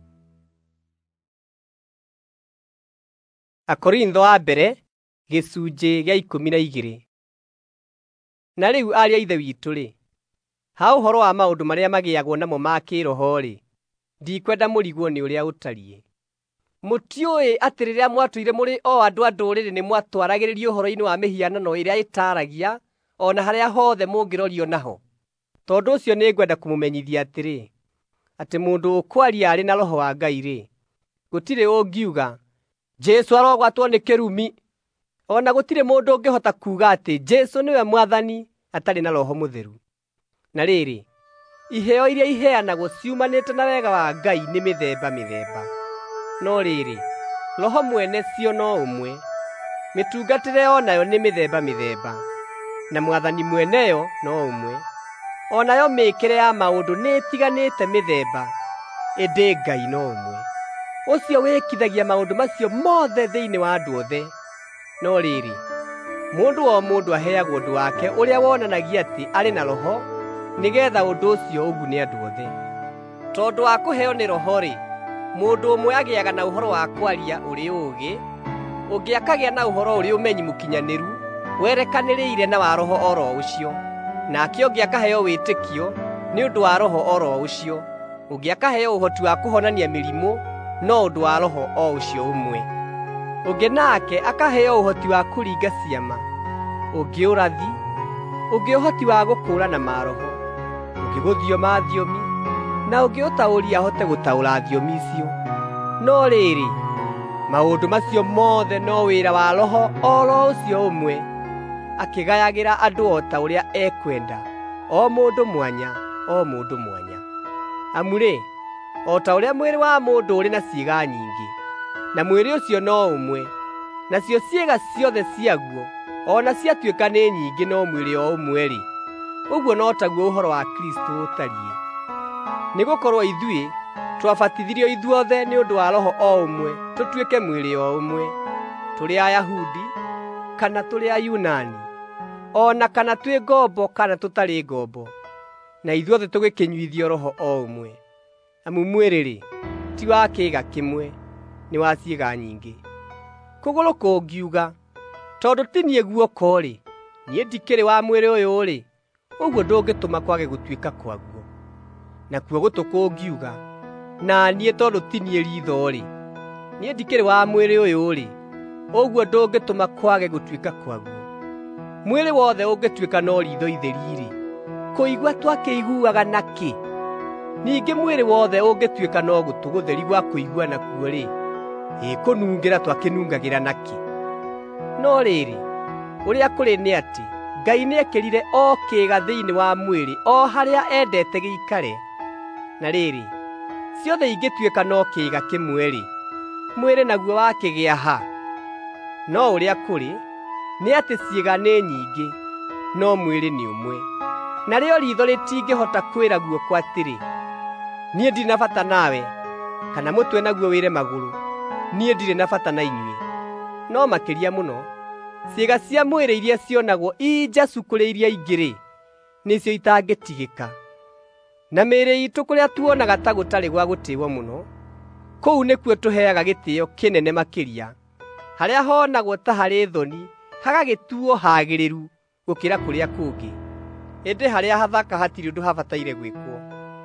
[SPEAKER 1] Akorintho wa mbere, gĩcunjĩ gĩa ikũmi na igĩrĩ. Na rĩu ariũ a ithe witũ-rĩ, ha ũhoro wa maũndũ marĩa magĩagwo namo ma kĩroho-rĩ, ndikwenda mũrigwo nĩ ũrĩa ũtariĩ. Mũtiũĩ atĩ rĩrĩa mwatũire mũrĩ o andũ a ndũrĩrĩ nĩ mwatwaragĩrĩrio ũhoro-inĩ wa mĩhianano ĩrĩa ĩtaaragia, ona harĩa hothe mũngĩrorio naho. Tondũ ũcio nĩngwenda kũmũmenyithia atĩrĩ, atĩ mũndũ ũkwaria arĩ na Roho wa Ngai-rĩ, gũtirĩ ũngiuga, Jesũ arogwatwo nĩ kĩrumi. Ona gũtirĩ mũndũ ũngĩhota kuuga atĩ Jesũ nĩwe Mwathani atarĩ na Roho Mũtheru. Na rĩrĩ, iheo iria iheanagwo ciumanĩte na wega wa Ngai nĩ mĩthemba mĩthemba. No rĩrĩ, Roho mwene cio no ũmwe. Mĩtungatĩre o nayo nĩ mĩthemba mĩthemba, na Mwathani mweneyo no ũmwe. Onayo mĩĩkĩre ya maũndũ nĩ ĩtiganĩte mĩthemba, ĩndĩ Ngai no ũmwe. Ũcio wĩkithagia maũndũ macio mothe thĩinĩ wa andũ othe. No rĩrĩ, mũndũ o mũndũ aheagwo ũndũ wake ũrĩa wonanagia atĩ arĩ na Roho, nĩgeetha ũndũ ũcio ũgune andũ othe. Tondũ wa kũheo nĩ Roho-rĩ, mũndũ ũmwe agĩaga na ũhoro wa kwaria ũrĩ ũũgĩ, ũngĩ akagĩa na ũhoro ũrĩ ũmenyi mũkinyanĩru, werekanĩrĩire na wa Roho o ro ũcio. Nake ũngĩ akaheo wĩtĩkio nĩ ũndũ wa Roho o ro ũcio. Ũngĩ akaheo ũhoti wa kũhonania mĩrimũ no ũndũ wa Roho o ũcio ũmwe. Ũngĩ nake akaheo ũhoti wa kũringa ciama, ũngĩ ũrathi, ũngĩ ũhoti wa gũkũũrana maroho, ũngĩ gũthioma thiomi, na ũngĩ ũtaũri ahote gũtaũra thiomi icio. No rĩrĩ, maũndũ macio mothe no wĩra wa Roho o ro ũcio ũmwe, akĩgayagĩra andũ o ta ũrĩa ekwenda, o mũndũ mwanya, o mũndũ mwanya. Amu-rĩ, o ta ũrĩa mwĩrĩ wa mũndũ ũrĩ na ciĩga nyingĩ, na mwĩrĩ ũcio no ũmwe, nacio ciĩga ciothe ciaguo, o na ciatuĩka nĩ nyingĩ no mwĩrĩ o ũmwe-rĩ, ũguo no taguo ũhoro wa Kristo ũtariĩ. Nĩgũkorwo ithuĩ twabatithirio ithuothe nĩ ũndũ wa Roho o ũmwe tũtuĩke mwĩrĩ o ũmwe, tũrĩ Ayahudi kana tũrĩ Ayunani, o na kana twĩ ngombo kana tũtarĩ ngombo, na ithuothe tũgĩkĩnyuithio Roho o ũmwe. Amu mwĩrĩ-rĩ, ti wa kĩĩga kĩmwe, nĩ wa ciĩga nyingĩ. Kũgũrũ kũngiuga, tondũ ti niĩ guoko-rĩ, niĩ ndikĩrĩ wa mwĩrĩ ũyũ-rĩ, ũguo ndũngĩtũma kwage gũtuĩka kwaguo. Nakuo gũtũ kũngiuga, na niĩ tondũ ti niĩ ritho-rĩ, niĩ ndikĩrĩ wa mwĩrĩ ũyũ-rĩ, ũguo ndũngĩtũma kwage gũtuĩka kwaguo. Mwĩrĩ wothe ũngĩtuĩka no ritho itheri-rĩ, kũigua twakĩiguaga nakĩ? Ningĩ mwĩrĩ wothe ũngĩtuĩka no gũtũ gũtheri gwa kũigua nakuo-rĩ, ĩ kũnungĩra twakĩnungagĩra nakĩ? No rĩrĩ, ũrĩa kũrĩ nĩ atĩ Ngai nĩekĩrire o kĩĩga thĩinĩ wa mwĩrĩ o harĩa endete gĩikare. Na rĩrĩ, ciothe ingĩtuĩka no kĩĩga kĩmwe-rĩ, mwĩrĩ naguo wakĩgĩa ha? No ũrĩa kũrĩ nĩ atĩ ciĩga nĩ nyingĩ, no mwĩrĩ nĩ ũmwe. Narĩo ritho rĩtingĩhota kwĩra guoko atĩrĩ, niĩ ndirĩ na bata nawe, kana mũtwe naguo wĩre magũrũ, niĩ ndirĩ na bata na inyuĩ. No makĩria mũno, ciĩga cia mwĩrĩ iria cionagwo injacu kũrĩ iria ingĩ-rĩ, nĩcio itangĩtigĩka. Na mĩĩrĩ itũ kũrĩa tuonaga ta gũtarĩ gwa gũtĩĩo mũno, kũu nĩkuo tũheaga gĩtĩĩo kĩnene makĩria, harĩa honagwo ta harĩ thoni hagagĩtuo hagĩrĩru gũkĩra kũrĩa kũngĩ. Ĩndĩ harĩa hathaka hatirĩ ũndũ habataire gwĩkwo.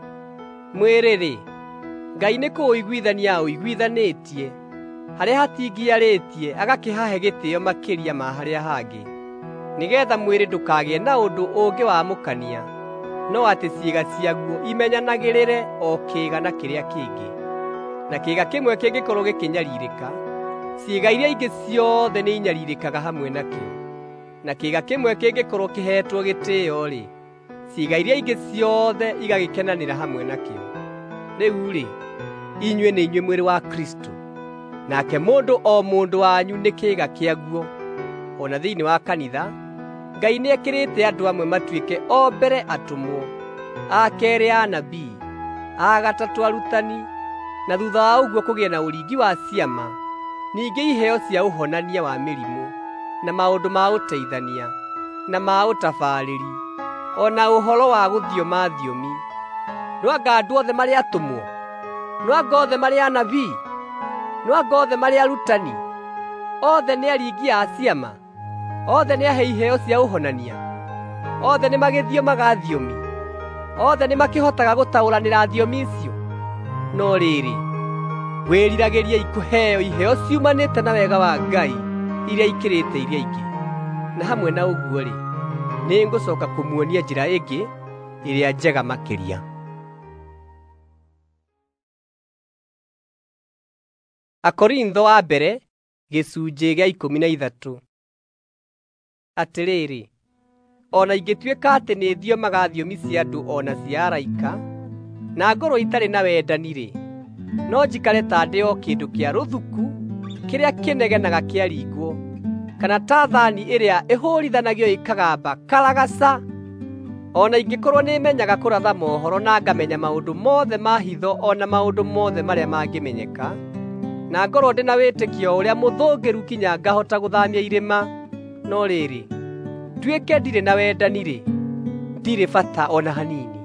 [SPEAKER 1] Mwĩrĩ-rĩ, Ngai nĩ kũũiguithania ũiguithanĩtie, harĩa hatingiarĩtie agakĩhahe gĩtĩĩo makĩria ma harĩa hangĩ, nĩgeetha mwĩrĩ ndũkagĩe na ũndũ ũngĩwamũkania, no atĩ ciĩga ciaguo imenyanagĩrĩre o kĩĩga na kĩrĩa kĩngĩ. Na kĩĩga kĩmwe kĩngĩkorwo gĩkĩnyarirĩka, ciĩga iria ingĩ ciothe nĩ inyarirĩkaga hamwe nakĩo. Na kĩĩga kĩmwe kĩngĩkorwo kĩheetwo gĩtĩĩo-rĩ, ciĩga iria ingĩ ciothe igagĩkenanĩra hamwe nakĩo. Rĩu-rĩ, inyuĩ nĩ inyuĩ mwĩrĩ wa Kristo, nake mũndũ o mũndũ wanyu nĩ kĩĩga kĩaguo. O na thĩinĩ wa kanitha, Ngai nĩekĩrĩte andũ amwe matuĩke o mbere atũmwo, a keerĩ anabii, a gatatũ arutani, na thutha wa ũguo kũgĩe na ũringi wa ciama, ningĩ iheo cia ũhonania wa mĩrimũ, na maũndũ ma ũteithania, na ma ũtabarĩri, o na ũhoro wa gũthioma thiomi. No anga andũ othe marĩ atũmwo? No anga othe marĩ anabii? No anga othe marĩ arutani? Othe nĩ aringi a ciama? Othe nĩ ahei iheo cia ũhonania? Othe nĩ magĩthiomaga thiomi? Othe nĩ makĩhotaga gũtaũranĩra thiomi icio? No rĩrĩ, wĩriragĩriei kũheo iheo ciumanĩte na wega wa Ngai iria ikĩrĩte iria ingĩ. Na hamwe na ũguo-rĩ, nĩ ngũcoka kũmuonia njĩra ĩngĩ ĩrĩa njega makĩria. Akorintho wa mbere gĩcunjĩ gĩa ikũmi na ithatũ. Atĩrĩrĩ, o na ingĩtuĩka atĩ nĩ thiomaga thiomi cia andũ o na cia araika, na ngorwo itarĩ na wendani-rĩ, no njikare ta ndĩ o kĩndũ kĩa rũthuku kĩrĩa kĩnegenaga kĩaringwo, kana ta thaani ĩrĩa ĩhũrithanagio ĩkagamba karagaca. O na ingĩkorwo nĩmenyaga kũratha mohoro na ngamenya maũndũ mothe ma hitho o na maũndũ mothe marĩa mangĩmenyeka, na ngorwo ndĩ na wĩtĩkio ũrĩa mũthũngĩru kinya ngahota gũthamia irĩma. No rĩrĩ, nduĩke ndirĩ na wendani-rĩ, ndirĩ bata ona hanini.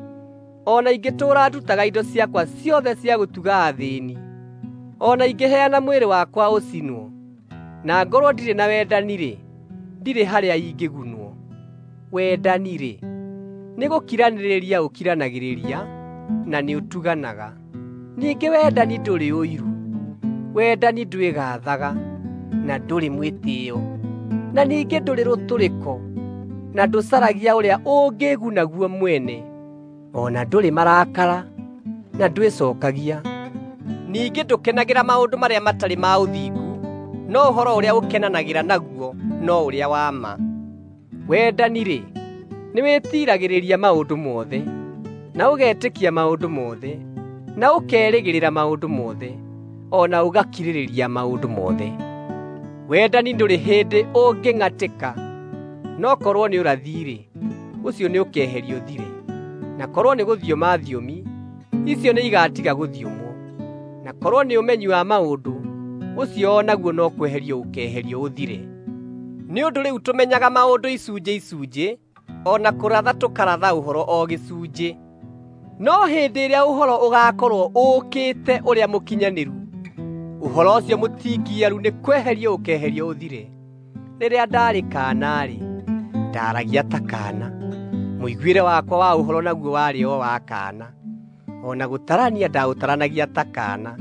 [SPEAKER 1] Ona ingĩtũũra ndutaga indo ciakwa ciothe cia gũtuga athĩĩni, ona ingĩheana mwĩrĩ wakwa ũcinwo, na ngorwo ndirĩ na wendani-rĩ, ndirĩ harĩa ingĩgunwo. Wendani-rĩ, nĩ gũkiranĩrĩria ũkiranagĩrĩria, na nĩ ũtuganaga. Ningĩ wendani ndũrĩ ũiru, wendani ndwĩgaathaga, na ndũrĩ mwĩtĩĩo, na ningĩ ndũrĩ rũtũrĩko, na ndũcaragia ũrĩa ũngĩguna guo mwene, ona ndũrĩ marakara, na ndwĩcokagia. Ningĩ ndũkenagĩra maũndũ marĩa matarĩ ma ũthingu, no ũhoro ũrĩa ũkenanagĩra naguo no ũrĩa wa ma. Wendani-rĩ, nĩ wĩtiiragĩrĩria maũndũ mothe, na ũgetĩkia maũndũ mothe, na ũkerĩgĩrĩra maũndũ mothe, ona ũgakirĩrĩria maũndũ mothe. Wendani ndũrĩ hĩndĩ ũngĩng'atĩka, no korwo nĩ ũrathi-rĩ, ũcio nĩ ũkeherio thire, na korwo nĩ gũthioma thiomi, icio nĩ igatiga gũthiomwo, na korwo nĩ ũmenyi wa maũndũ, ũcio o naguo no kweherio ũkeherio ũthire. Nĩ ũndũ rĩu tũmenyaga maũndũ icunjĩ icunjĩ, ona kũratha tũkaratha ũhoro o gĩcunjĩ. No hĩndĩ ĩrĩa ũhoro ũgaakorwo ũũkĩte ũrĩa mũkinyanĩru, ũhoro ũcio mũtingiaru nĩ kweherio ũkeherio ũthire. Rĩrĩa ndarĩ kaana-rĩ, ndaaragia ta kaana, mũiguĩre wakwa wa ũhoro naguo warĩ o wa kaana, ona gũtarania ndaũtaranagia ta kaana.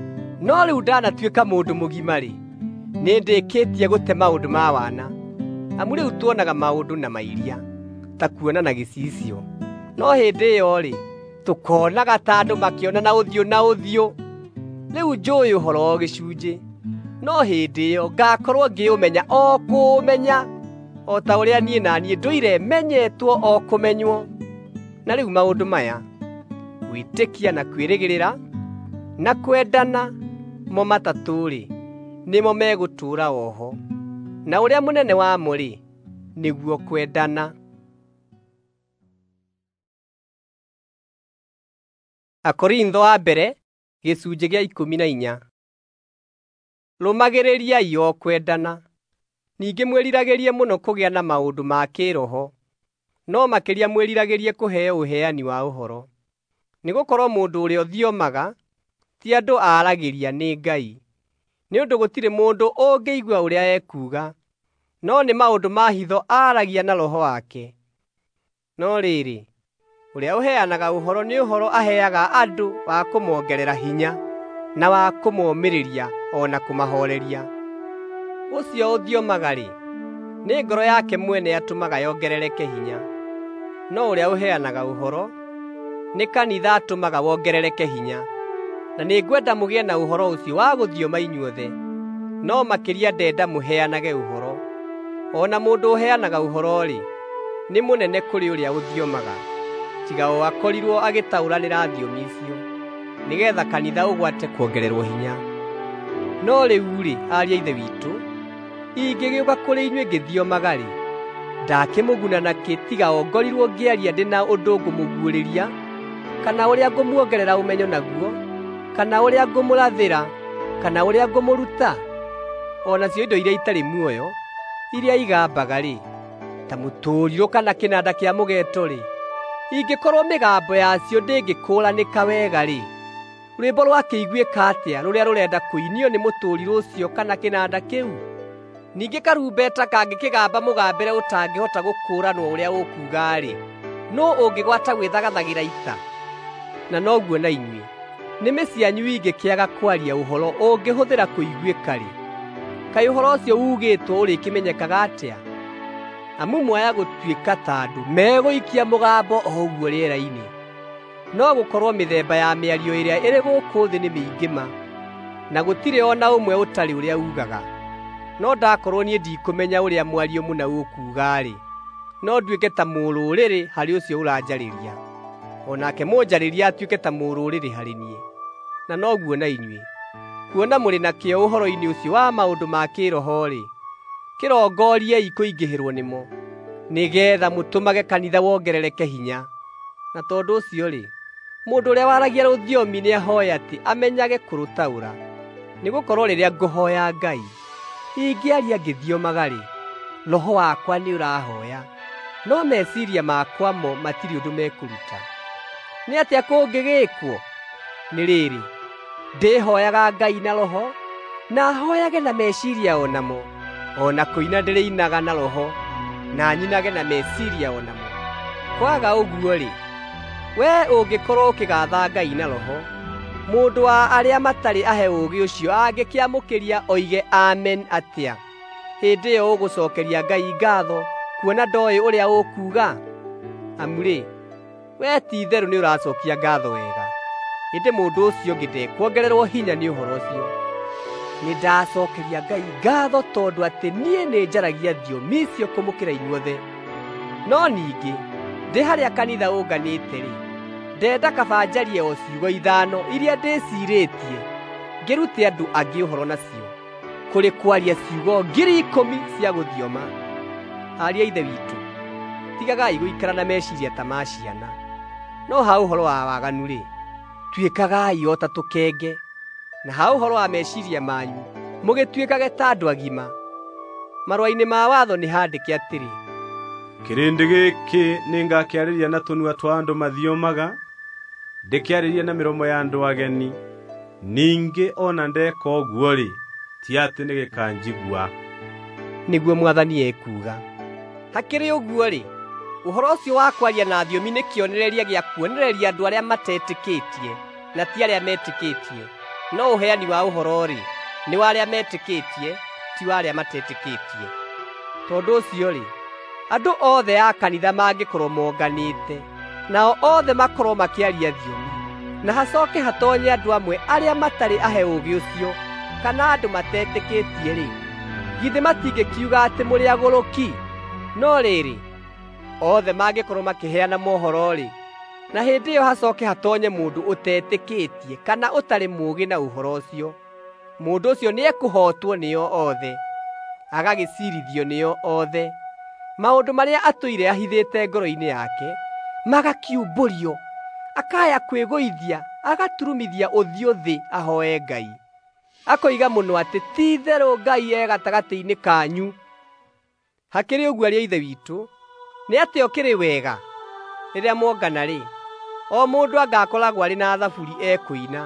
[SPEAKER 1] No rĩu ndanatuĩka mũndũ mũgima-rĩ, nĩ ndĩkĩtie gũte maũndũ ma wana, amu rĩu tuonaga maũndũ na mairia, ta kuona na gĩcicio. No hĩndĩ ĩyo-rĩ, tũkonaga ta andũ makĩona na ũthiũ na ũthiũ. Rĩu njũĩ ũhoro o gĩcunjĩ, no hĩndĩ ĩyo ngakorwo ngĩũmenya o kũũmenya, o ta ũrĩa niĩ na niĩ ndũire menyetwo o kũmenywo. Na rĩu maũndũ maya, gwĩtĩkia na kwĩrĩgĩrĩra, na kwendana, mo matatũ-rĩ, nĩmo megũtũũra oho, na ũrĩa mũnene wamo-rĩ, nĩguo kwendana. Akorintho wa mbere, gĩcunjĩ gĩa ikũmi na inya. Rũmagĩrĩriai o kwendana, ningĩ mwĩriragĩrie mũno kũgĩa na maũndũ ma kĩĩroho, no makĩria mwĩriragĩrie kũheo ũheani wa ũhoro. Nĩgũkorwo mũndũ ũrĩa ũthiomaga, ti andũ aaragĩria nĩ Ngai, nĩ ũndũ gũtirĩ mũndũ ũngĩigua ũrĩa ekuuga, no nĩ maũndũ ma hitho aaragia na roho wake. No rĩrĩ, ũrĩa ũheanaga ũhoro nĩ ũhoro aheaga andũ wa kũmongerera hinya, na wa kũmomĩrĩria o na kũmahooreria. Ũcio ũthiomaga-rĩ, nĩ ngoro yake mwene atũmaga yongerereke hinya, no ũrĩa ũheanaga ũhoro, nĩ kanitha atũmaga wongerereke hinya. Na nĩ ngwenda mũgĩe na ũhoro ũcio wa gũthioma inyuothe, no makĩria ndenda mũheanage ũhoro. O na mũndũ ũheanaga ũhoro-rĩ, nĩ mũnene kũrĩ ũrĩa ũthiomaga, tiga o akorirwo agĩtaũranĩra thiomi icio, nĩgeetha kanitha ũgwate kuongererwo hinya. No rĩu-rĩ, ariũ a Ithe witũ, ingĩgĩũka kũrĩ inyuĩ ngĩthiomaga-rĩ, ndakĩmũguna nakĩ tiga o ngorirwo ngĩaria ndĩ na ũndũ ngũmũguũrĩria, kana ũrĩa ngũmuongerera ũmenyo naguo, kana ũrĩa ngũmũrathĩra, kana ũrĩa ngũmũruta. O nacio indo iria itarĩ muoyo, iria igambaga-rĩ, ta mũtũrirũ kana kĩnanda kĩa mũgeeto-rĩ, ingĩkorwo mĩgambo yacio ndĩngĩkũũranĩka wega-rĩ, rwĩmbo rwakĩiguĩka atĩa rũrĩa rũrenda kũinio nĩ mũtũrirũ ũcio kana kĩnanda kĩu? Ningĩ karumbeta kangĩkĩgamba mũgambĩre ũtangĩhota gũkũũranwo ũrĩa ũkuuga-rĩ, nũ ũngĩgwata gwĩthagathagĩra ita? Na noguo na inyuĩ, nĩmĩ cianyu ingĩkĩaga kwaria ũhoro ũngĩhũthĩra kũiguĩka-rĩ, kaĩ ũhoro ũcio uugĩtwo ũrĩkĩmenyekaga atĩa? Amu mwaya gũtuĩka ta andũ megũikia mũgambo o ũguo rĩera-inĩ. No gũkorwo mĩthemba ya mĩario ĩrĩa ĩrĩ gũkũ thĩ nĩ mĩingĩ ma, na gũtirĩ o na ũmwe ũtarĩ ũrĩa ugaga. No ndakorwo niĩ ndikũmenya ũrĩa mwario mũna ũkuuga-rĩ, no nduĩke ta mũrũrĩrĩ harĩ ũcio ũranjarĩria, o nake mũnjarĩria atuĩke ta mũrũrĩrĩ harĩ niĩ. Na noguo na inyuĩ, kuona mũrĩ na kĩo ũhoro-inĩ ũcio wa maũndũ ma kĩĩroho-rĩ, kĩrongoriei kũingĩhĩrwo nĩmo, nĩgeetha mũtũmage kanitha wongerereke hinya. Na tondũ ũcio-rĩ, mũndũ ũrĩa waragia rũthiomi nĩahoya atĩ amenyage kũrũtaũra. Nĩgũkorwo rĩrĩa ngũhoya Ngai, ingĩaria ngĩthiomaga rĩ, roho wakwa nĩ ũrahoya, no meciria makwa mo matirĩ ũndũ mekũruta. Nĩ atĩa kũngĩgĩkwo? Nĩ rĩrĩ, ndĩhoyaga Ngai na roho, na hoyage na meciria o namo, o na kũina ndĩrĩinaga na roho, na nyinage na meciria o namo. Kwaga ũguo-rĩ, wee ũngĩkorwo ũkĩgatha Ngai na roho, mũndũ wa arĩa matarĩ ahe ũũgĩ ũcio angĩkĩamũkĩria oige amen atĩa? Hĩndĩ ĩyo ũgũcokeria Ngai ngatho, kuona ndoĩ ũrĩa ũkuuga? Amu-rĩ, wee ti-itherũ nĩ ũracokia ngatho wega. Hĩndĩ mũndũ ũcio ũngĩ ndekuongererwo hinya nĩ ũhoro ũcio. Nĩndacokeria Ngai ngatho tondũ atĩ niĩ nĩnjaragia thiomi icio kũmũkĩra inyuothe. No ningĩ, ndĩ harĩa kanitha ũnganĩte-rĩ, ndenda kaba njarie o ciugo ithano iria ndĩciirĩtie, ngĩrute andũ angĩ ũhoro nacio, kũrĩ kwaria ciugo ngiri ikũmi cia gũthioma. Ariũ a Ithe witũ, tigagai gũikara na meciria ta ma ciana. No ha ũhoro wa waganu-rĩ, tuĩkagai o ta tũkenge, na ha ũhoro wa meciria manyu, mũgĩtuĩkage ta andũ agima. Marũa-inĩ ma watho nĩ handĩke atĩrĩ,
[SPEAKER 2] kĩrĩndĩ gĩkĩ nĩngakĩarĩria na tũnua twa andũ mathiomaga, ndĩkĩarĩrie na mĩromo ya andũ ageni. Ningĩ ona ndeka ũguo-rĩ, ti atĩ nĩgĩkanjigua.
[SPEAKER 1] Nĩguo Mwathani ekuuga. Hakĩrĩ ũguo-rĩ, ũhoro ũcio wa kwaria na thiomi nĩ kĩonereria gĩa kuonereria andũ arĩa matetĩkĩtie, na ti arĩa metĩkĩtie. No ũheani wa ũhoro-rĩ, nĩ wa arĩa metĩkĩtie, ti wa arĩa matetĩkĩtie. Tondũ ũcio-rĩ, andũ othe a kanitha mangĩkorwo monganĩte, nao othe makorwo makĩaria thiomi, na hacoke hatonye andũ amwe arĩa matarĩ ahe ũũgĩ ũcio, kana andũ matetĩkĩtie-rĩ, githĩ matingĩkiuga atĩ mũrĩ agũrũki? No rĩrĩ, othe mangĩkorwo makĩheana mohoro-rĩ, na hĩndĩ ĩyo hacoke hatonye mũndũ ũtetĩkĩtie kana ũtarĩ mũũgĩ na ũhoro ũcio, mũndũ ũcio nĩekũhootwo nĩo othe, agagĩciirithio nĩo othe. Maũndũ marĩa atũire ahithĩte ngoro-inĩ yake magakiumbũrio, akaya kwĩgũithia, agaturumithia ũthiũ thĩ ahoe Ngai. Akoiga mũno atĩ ti-itherũ Ngai e gatagatĩ-inĩ kanyu. Hakĩrĩ ũguo ariũ a Ithe witũ, nĩ atĩ ũkĩrĩ wega rĩrĩa mwongana-rĩ, o mũndũ angakoragwo arĩ na thaburi ekũina,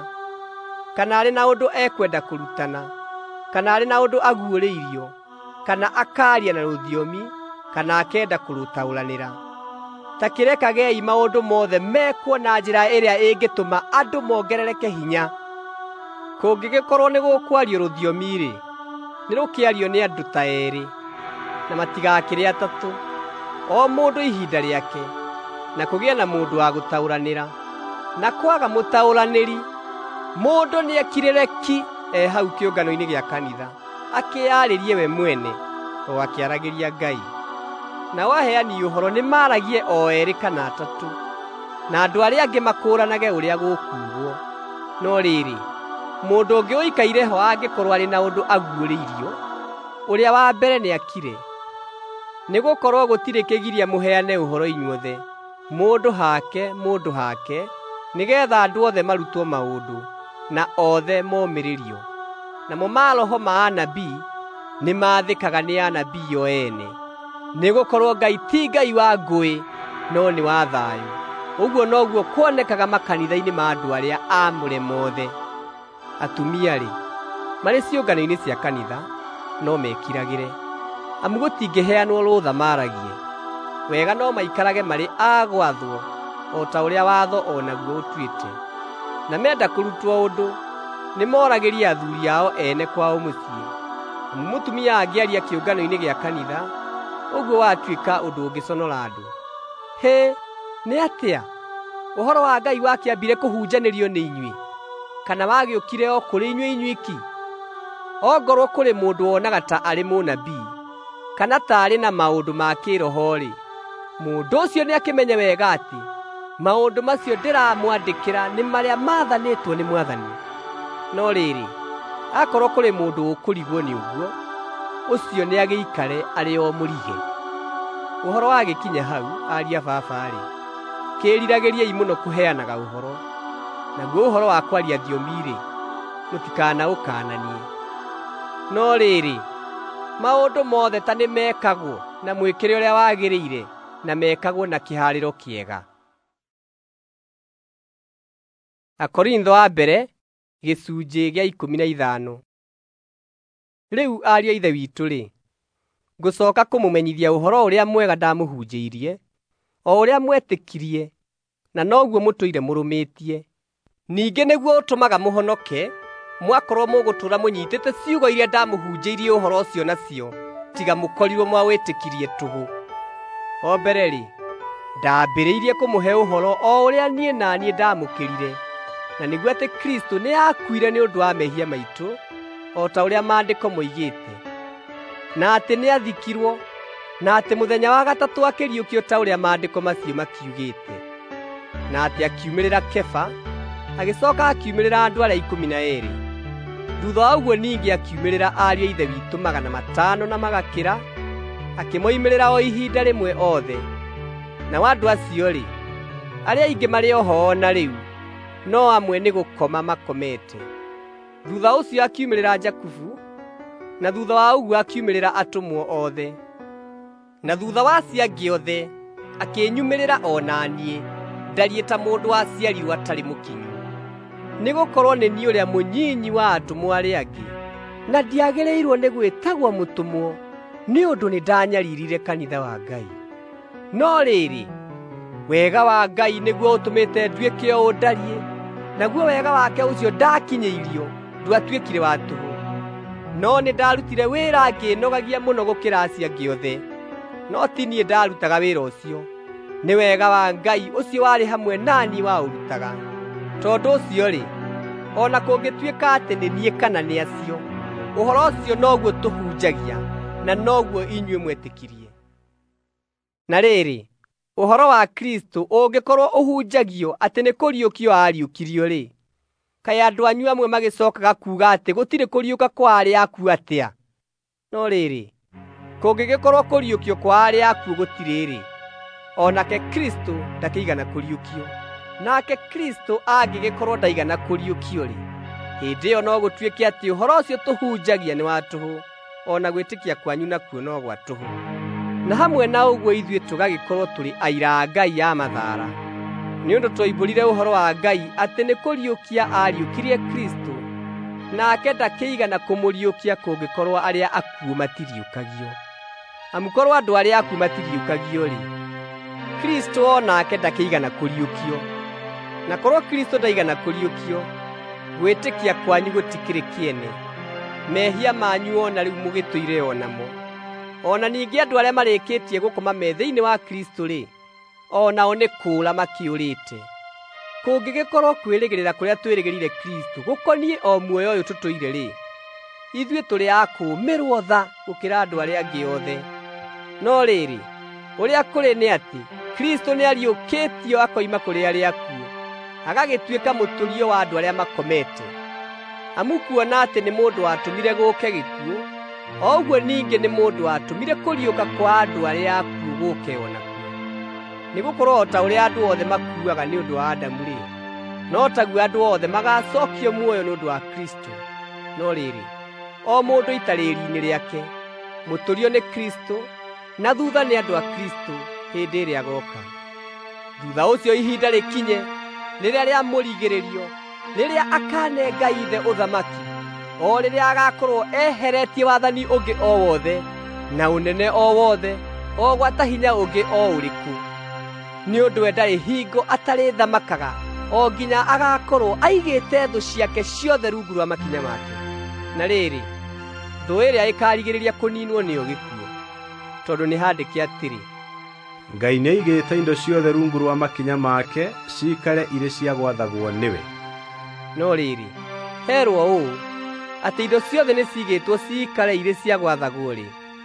[SPEAKER 1] kana arĩ na ũndũ ekwenda kũrutana, kana arĩ na ũndũ aguũrĩirio, kana akaaria na rũthiomi, kana akenda kũrũtaũranĩra. Ta kĩrekagei maũndũ mothe mekwo na njĩra ĩrĩa ĩngĩtũma andũ mongerereke hinya. Kũngĩgĩkorwo nĩ gũkwario rũthiomi-rĩ, nĩ rũkĩario nĩ andũ ta eerĩ, na matigakĩrĩ atatũ, o mũndũ ihinda rĩake, na kũgĩe na mũndũ wa gũtaũranĩra. Na kwaga mũtaũranĩri, mũndũ nĩekirĩre ki e hau kĩũngano-inĩ gĩa kanitha, akĩyarĩrie we mwene, o akĩaragĩria Ngai. Na waheani ũhoro nĩ maaragie o eerĩ kana atatũ, na andũ arĩa angĩ makũũranage ũrĩa gũkuugwo. No rĩrĩ, mũndũ ũngĩ ũikaire ho angĩkorwo arĩ na ũndũ aguũrĩirio, ũrĩa wa mbere nĩakire. Nĩgũkorwo gũtirĩ kĩgiria mũheane ũhoro inyuothe, mũndũ hake, mũndũ hake, nĩgeetha andũ othe marutwo maũndũ, na othe momĩrĩrio. Namo maroho ma anabii nĩ maathĩkaga nĩ anabii o ene. Nĩgũkorwo Ngai ti Ngai wa ngũĩ, no nĩ wa thayũ. Ũguo noguo kuonekaga makanitha-inĩ ma andũ arĩa aamũre mothe. Atumia-rĩ, marĩ ciũngano-inĩ cia kanitha, no mekiragĩre, amu gũtingĩheanwo rũtha maaragie. Wega no maikarage marĩ a gwathwo, o ta ũrĩa watho o naguo ũtuĩte. Na menda kũrutwo ũndũ, nĩ moragĩria athuuri ao ene kwao mũciĩ. Amu mũtumia angĩaria kĩũngano-inĩ gĩa kanitha, ũguo watuĩka ũndũ ũngĩconora andũ. Hĩ, nĩ atĩa? Ũhoro wa Ngai wakĩambire kũhunjanĩrio nĩ inyuĩ, kana wagĩũkire o kũrĩ inyuĩ inyuiki? Ongorwo kũrĩ mũndũ wonaga ta arĩ mũnabii, kana ta arĩ na maũndũ ma kĩroho-rĩ, mũndũ ũcio nĩakĩmenye wega atĩ maũndũ macio ndĩramwandĩkĩra nĩ marĩa maathanĩtwo nĩ Mwathani. No rĩrĩ, akorwo kũrĩ mũndũ ũkũrigwo nĩ ũguo, ũcio nĩagĩikare arĩ o mũrige. Ũhoro wagĩkinya hau, ariũ a baba-rĩ, kĩĩriragĩriei mũno kũheanaga ũhoro. Naguo ũhoro wa kwaria thiomi-rĩ, mutikana ukananie. No riri maundu mothe ta nĩ mekagwo na mwĩkĩre ũrĩa wagĩrĩire na mekagwo na kĩharĩro kĩega. Akorintho wa mbere gĩcunjĩ gĩa ikũmi na ithano. Rĩu ariũ a ithe witũ-rĩ, ngũcoka kũmũmenyithia ũhoro ũrĩa mwega ndamũhunjĩirie, o ũrĩa mwetĩkirie, na noguo mũtũire mũrũmĩtie. Ningĩ nĩguo ũtũmaga mũhonoke, mwakorwo mũgũtũũra mũnyitĩte ciugo iria ndamũhunjĩirie ũhoro ũcio nacio, tiga mũkorirwo mwawĩtĩkirie tũhũ. O mbere-rĩ, ndaambĩrĩirie kũmũhe ũhoro o ũrĩa niĩ na niĩ ndamũkĩrire, na nĩguo atĩ Kristo nĩ aakuire nĩ ũndũ wa mehia maitũ, o ta ũrĩa maandĩko moigĩte, na atĩ nĩ athikirwo, na atĩ mũthenya wa gatatũ akĩriũkio ta ũrĩa maandĩko macio makiugĩte, na atĩ akiumĩrĩra Kefa, agĩcooka akiumĩrĩra andũ arĩa ikũmi na eerĩ. Thutha wa ũguo ningĩ akiumĩrĩra ariũ a ithe witũ magana matano na magakĩra, akĩmoimĩrĩra o ihinda rĩmwe othe. Na wa andũ acio-rĩ, arĩa aingĩ marĩ oho na rĩu, no amwe nĩ gũkoma makomete. Thutha ũcio akiumĩrĩra Jakubu, na thutha wa ũguo akiumĩrĩra atũmwo othe. Na thutha wa acio angĩ othe, akĩnyumĩrĩra o na niĩ, ndariĩ ta mũndũ waciarirwo atarĩ mũkinyu. Nĩgũkorwo nĩ niĩ ũrĩa mũnyinyi wa atũmwo arĩa angĩ, na ndiagĩrĩirwo nĩ gwĩtagwo mũtũmwo, nĩ ũndũ nĩ ndanyariirire kanitha wa Ngai. No rĩrĩ, wega wa Ngai nĩguo ũtũmĩte nduĩke o ndariĩ, naguo wega wake ũcio ndakinyĩirio, ndwatuĩkire wa tũhũ. No nĩ ndarutire wĩra ngĩĩnogagia mũno gũkĩra acio angĩ othe, no ti niĩ ndarutaga wĩra ũcio, nĩ wega wa Ngai ũcio warĩ hamwe naniĩ waũrutaga. Tondũ ũcio-rĩ, o na kũngĩtuĩka atĩ nĩ niĩ kana nĩ acio, ũhoro ũcio noguo tũhunjagia, na noguo inyuĩ mwetĩkirie. Na rĩrĩ, ũhoro wa Kristo ũngĩkorwo ũhunjagio atĩ nĩ kũriũkio ariũkirio-rĩ, kaĩ andũ anyu amwe magĩcokaga kuuga atĩ gũtirĩ kũriũka kwa arĩa akuũ atĩa? No rĩrĩ, kũngĩgĩkorwo kũriũkio kwa arĩa akuũ gũtirĩ-rĩ, o nake Kristo ndakĩigana kũriũkio. Nake Kristo angĩgĩkorwo ndaigana kũriũkio-rĩ, hĩndĩ ĩyo no gũtuĩke atĩ ũhoro ũcio tũhunjagia nĩ wa tũhũ, o na gwĩtĩkia kwanyu nakuo no gwa tũhũ. Na hamwe na ũguo ithuĩ tũgagĩkorwo tũrĩ aira a Ngai ya mathaara, nĩ ũndũ twoimbũrire ũhoro wa Ngai atĩ nĩ kũriũkia ariũkirie Kristo, nake ndakĩigana kũmũriũkia kũngĩkorwo arĩa akuũ matiriũkagio. Amu korwo andũ arĩa akuũ matiriũkagio-rĩ, Kristo o nake ndakĩigana kũriũkio. Na korwo Kristo ndaigana kũriũkio, gwĩtĩkia kwanyu gũtikĩrĩ kĩene, mehia manyu o na rĩu mũgĩtũire o namo. O na ningĩ andũ arĩa marĩkĩtie gũkoma me thĩinĩ wa Kristo-rĩ, o nao nĩ kũũra makĩũrĩte. Kũngĩgĩkorwo kwĩrĩgĩrĩra kũrĩa twĩrĩgĩrĩire Kristo gũkoniĩ o muoyo ũyũ tũtũire-rĩ, ithuĩ tũrĩ a kũũmĩrwo tha gũkĩra andũ arĩa angĩ othe. No rĩrĩ, ũrĩa kũrĩ nĩ atĩ Kristo nĩ ariũkĩtio akoima kũrĩ arĩa akuũ, agagĩtuĩka mũtũrio wa andũ arĩa makomete. Amu kuona atĩ nĩ mũndũ watũmire gũũke gĩkuũ, o ũguo ningĩ nĩ mũndũ watũmire kũriũka kwa andũ arĩa akuũ gũũke o nakuo. Nĩgũkorwo o ta ũrĩa andũ othe makuaga nĩ ũndũ wa Adamu-rĩ, no taguo andũ othe magaacokio muoyo nĩ ũndũ wa Kristo. No rĩrĩ, o mũndũ ita rĩĩri-inĩ rĩake, mũtũrio nĩ Kristo, na thutha nĩ andũ a Kristo hĩndĩ ĩrĩa agoka. Thutha ũcio ihinda rĩkinye, rĩrĩa rĩamũrigĩrĩrio, rĩrĩa akaane Ngai Ithe ũthamaki, o rĩrĩa agakorwo eheretie wathani ũngĩ o wothe, na ũnene o wothe, o gwata hinya ũngĩ o ũrĩkũ. Nĩ ũndũ we ndarĩ hingo atarĩ thamakaga, o nginya agakorwo aigĩte thũ ciake ciothe rungu rwa makinya make. Na rĩrĩ, thũ ĩrĩa ĩkarigĩrĩria kũniinwo nĩyo gĩkuũ, tondũ nĩ handĩke atĩrĩ,
[SPEAKER 2] Ngai nĩaigĩte indo ciothe rungu rwa makinya make ciikare irĩ cia gwathagwo nĩwe.
[SPEAKER 1] No rĩrĩ, herwo ũũ, atĩ indo ciothe nĩ ciigĩtwo ciikare irĩ cia gwathagwo-rĩ,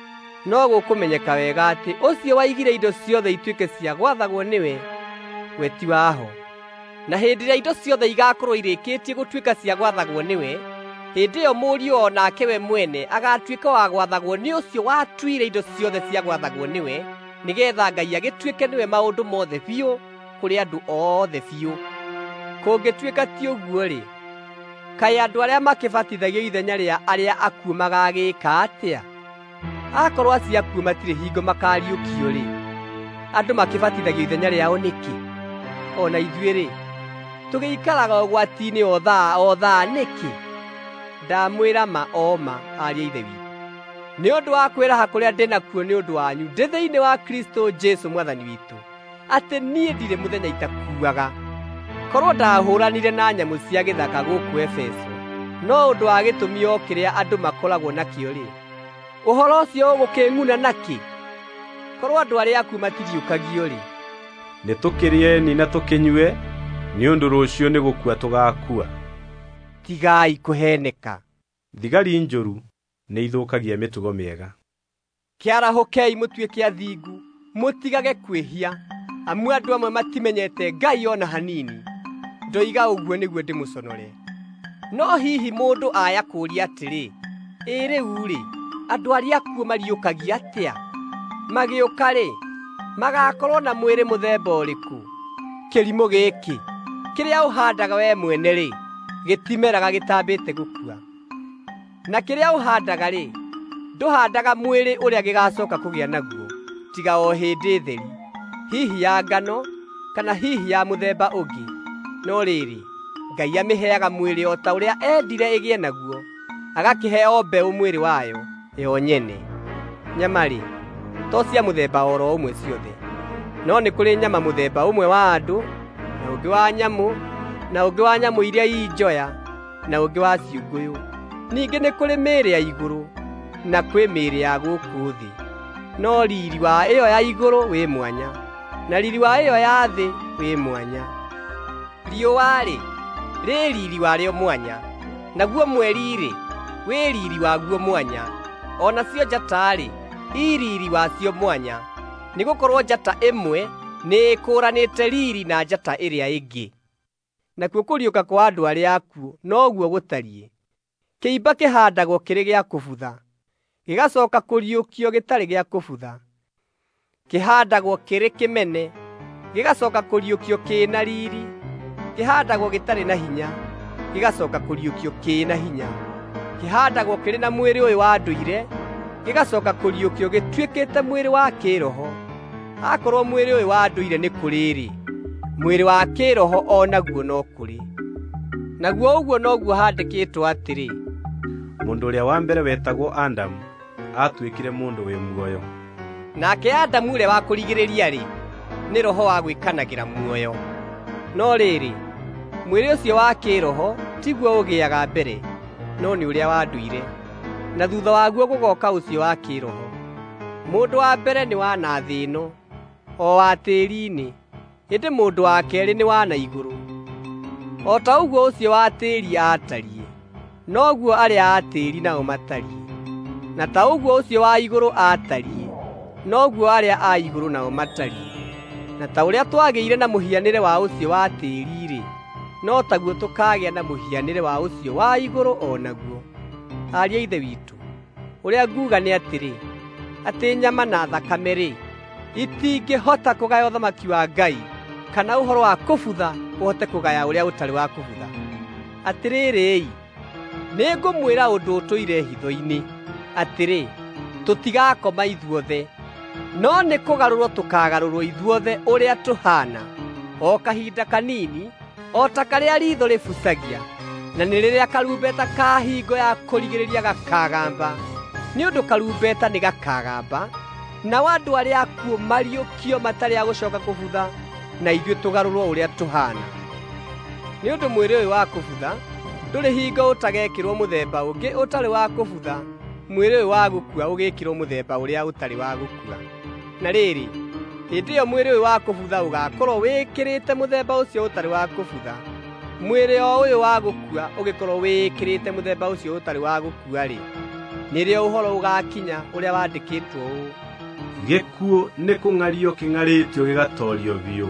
[SPEAKER 1] no gũkũmenyeka wega atĩ ũcio waigire indo ciothe ituĩke cia gwathagwo nĩwe, we ti waho. Na hĩndĩ ĩrĩa indo ciothe igakorwo irĩkĩtie gũtuĩka cia gwathagwo nĩwe, hĩndĩ ĩyo mũriũ o nake we mwene agatuĩka wa gwathagwo nĩ ũcio watuire indo ciothe cia gwathagwo nĩwe, nĩgeetha Ngai agĩtuĩke nĩwe maũndũ mothe biũ kũrĩ andũ othe biũ. Kũngĩtuĩka ti ũguo-rĩ, kaĩ andũ arĩa makĩbatithagio ithenya rĩa arĩa akuũ magagĩka atĩa? Akorwo acio akuũ matirĩ hingo makariũkio-rĩ, andũ makĩbatithagio ithenya rĩao nĩkĩ? Ona ithuĩ-rĩ, tũgĩikaraga ũgwati-inĩ o thaa o thaa nĩkĩ? Ndamwĩra ma o ma, ariũ a Ithe witũ, nĩ ũndũ wa kwĩraha kũrĩa ndĩ nakuo nĩ ũndũ wanyu ndĩ thĩinĩ wa Kristo Jesũ Mwathani witũ, atĩ niĩ ndirĩ mũthenya itakuaga. Korwo ndahũũranire na nyamũ cia gĩthaka gũkũ Efeso, no ũndũ wa gĩtũmi o kĩrĩa andũ makoragwo nakĩo-rĩ, ũhoro ũcio ũgũkĩng'una nakĩ? Korwo andũ arĩa akuũ matiriũkagio-rĩ,
[SPEAKER 2] nĩtũkĩrĩeni na tũkĩnyue, nĩ ũndũ rũciũ nĩ gũkua tũgakua.
[SPEAKER 1] Tigai kũheneka.
[SPEAKER 2] Thigari njũru nĩ ithũkagia mĩtugo mĩega.
[SPEAKER 1] Kĩarahũkei mũtuĩke athingu, mũtigage kwĩhia, amu andũ amwe matimenyete Ngai ona hanini. Ndoiga ũguo nĩguo ndĩmũconore. No hihi mũndũ aya kũũria atĩrĩ, ĩ rĩu-rĩ, andũ arĩa akuũ mariũkagia atĩa? Magĩũka-rĩ, magakorwo na mwĩrĩ mũthemba ũrĩkũ? Kĩrimũ gĩkĩ, kĩrĩa ũhaandaga we mwene-rĩ, gĩtimeraga gĩtambĩte gũkua. Na kĩrĩa ũhaandaga-rĩ, ndũhaandaga mwĩrĩ ũrĩa gĩgacooka kũgĩa naguo, tiga o hĩndĩ theri, hihi ya ngano, kana hihi ya mũthemba ũngĩ. No rĩrĩ, Ngai amĩheaga mwĩrĩ o ta ũrĩa endire ĩgĩe naguo, agakĩhe o mbeũ mwĩrĩ wayo yo nyene. Nyama-rĩ, to cia mũthemba oro ũmwe ciothe, no nĩ kũrĩ nyama mũthemba ũmwe wa andũ, na ũngĩ wa nyamũ, na ũngĩ wa nyamũ iria injoya, na ũngĩ wa ciũngũyũ. Ningĩ nĩ kũrĩ mĩĩrĩ ya igũrũ, na kwĩ mĩĩrĩ ya gũkũ thĩ. No riri wa ĩyo ya igũrũ wĩ mwanya, na riri wa ĩyo ya thĩ wĩ mwanya. Riũa-rĩ, rĩ riri warĩo mwanya, naguo mweri-rĩ, wĩ riri waguo mwanya. Ona cio njata-rĩ, i riri wacio mwanya, nĩgũkorwo njata ĩmwe nĩ ĩkũũranĩte riri na njata ĩrĩa ĩngĩ. Nakuo kũriũka kwa andũ arĩa akuũ noguo gũtariĩ. Kĩimba kĩhaandagwo kĩrĩ gĩa kũbutha, gĩgacooka kũriũkio gĩtarĩ gĩa kũbutha. Kĩhaandagwo kĩrĩ kĩmene, gĩgacooka kũriũkio kĩna riri. Kĩhaandagwo gĩtarĩ na hinya, gĩgacooka kũriũkio kĩna hinya. Kĩhaandagwo kĩrĩ na mwĩrĩ ũyũ wa ndũire, gĩgacooka kũriũkio gĩtuĩkĩte mwĩrĩ wa kĩĩroho. Akorwo mwĩrĩ ũyũ wa ndũire nĩ kũrĩ-rĩ, mwĩrĩ wa kĩĩroho o naguo no kũrĩ. Naguo ũguo noguo handĩkĩtwo atĩrĩ,
[SPEAKER 2] mũndũ ũrĩa wa mbere wetagwo Adamu atuĩkire mũndũ wĩ muoyo.
[SPEAKER 1] Nake Adamu ũrĩa wa kũrigĩrĩria-rĩ, nĩ roho wa gwĩkanagĩra muoyo. No rĩrĩ, mwĩrĩ ũcio wa kĩĩroho tiguo ũgĩaga mbere, no nĩ ũrĩa wa ndũire, na thutha waguo gũgoka ũcio wa kĩĩroho. Mũndũ wa mbere nĩ wa na thĩ ĩno, o wa tĩĩri-inĩ, hĩndĩ mũndũ wa keerĩ nĩ wa na igũrũ. O ta ũguo ũcio wa tĩĩri aatariĩ, noguo arĩa a tĩĩri nao matariĩ. Na ta ũguo ũcio wa igũrũ aatariĩ, noguo arĩa a igũrũ nao matariĩ. Na ta ũrĩa twagĩire na mũhianĩre wa ũcio wa tĩĩri-rĩ, no taguo tũkagĩa na mũhianĩre wa ũcio wa igũrũ o naguo. Ariũ a Ithe witũ, ũrĩa nguuga nĩ atĩrĩ, atĩ nyama na thakame-rĩ, itingĩhota kũgaya ũthamaki wa Ngai, kana ũhoro wa kũbutha ũhote kũgaya ũrĩa ũtarĩ wa kũbutha. Atĩrĩrĩ, nĩngũmwĩra ũndũ ũtũire hitho-inĩ, atĩrĩ, tũtigakoma ithuothe, no nĩ kũgarũrwo tũkagarũrwo ithuothe ũrĩa tũhaana, o kahinda kanini, o ta karĩa riitho rĩbucagia, na nĩ rĩrĩa karumbeta ka hingo ya kũrigĩrĩria gakagamba. Nĩ ũndũ karumbeta nĩ gakagamba, nao andũ arĩa akuũ mariũkio matarĩ a gũcooka kũbutha, na ithuĩ tũgarũrwo ũrĩa tũhaana. Nĩ ũndũ mwĩrĩ ũyũ wa kũbutha ndũrĩ hingo ũtagekĩrwo mũthemba ũngĩ ũtarĩ wa kũbutha, mwĩrĩ ũyũ wa gũkua ũgĩkĩrwo mũthemba ũrĩa ũtarĩ wa gũkua. Na rĩrĩ, hĩndĩ ĩyo mwĩrĩ ũyũ wa kũbutha ũgaakorwo wĩkĩrĩte mũthemba ũcio ũtarĩ wa kũbutha, mwĩrĩ o ũyũ wa gũkua ũgĩkorwo wĩkĩrĩte mũthemba ũcio ũtarĩ wa gũkua-rĩ, nĩrĩo ũhoro ũgaakinya ũrĩa wandĩkĩtwo ũũ:
[SPEAKER 2] gĩkuũ nĩ kũng'ario kĩng'arĩtio gĩgatoorio biũ.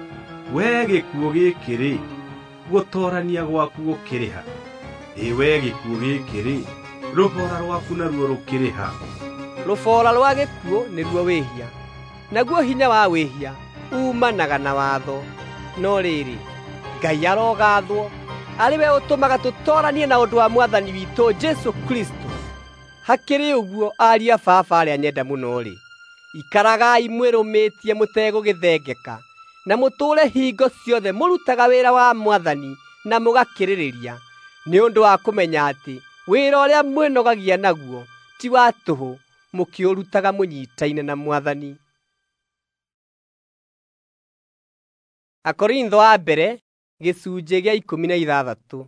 [SPEAKER 2] Wee gĩkuũ gĩkĩ-rĩ, gũtoorania gwaku gũkĩrĩ ha? Ĩ wee gĩkuũ gĩkĩ-rĩ, rũboora rwaku naruo rũkĩrĩ ha?
[SPEAKER 1] Rũboora rwa gĩkuũ nĩruo wĩhia, naguo hinya wa wĩhia uumanaga na watho. No rĩrĩ, Ngai arogaathwo, ariwe utumaga tutoranie na undu wa mwathani witu Jesu Kristo. Hakiri uguo ari a baba aria nyenda muno ri, ikaragai mwirumitie mutegugithengeka na muture hingo ciothe murutaga wira wa mwathani na mugakiririria, ni undu wa kumenya ati wira uria mwinogagia naguo ti wa tuhu, mukiurutaga munyitaine na mwathani. Akorintho wa mbere gicunje gia ikumi na ithathatu.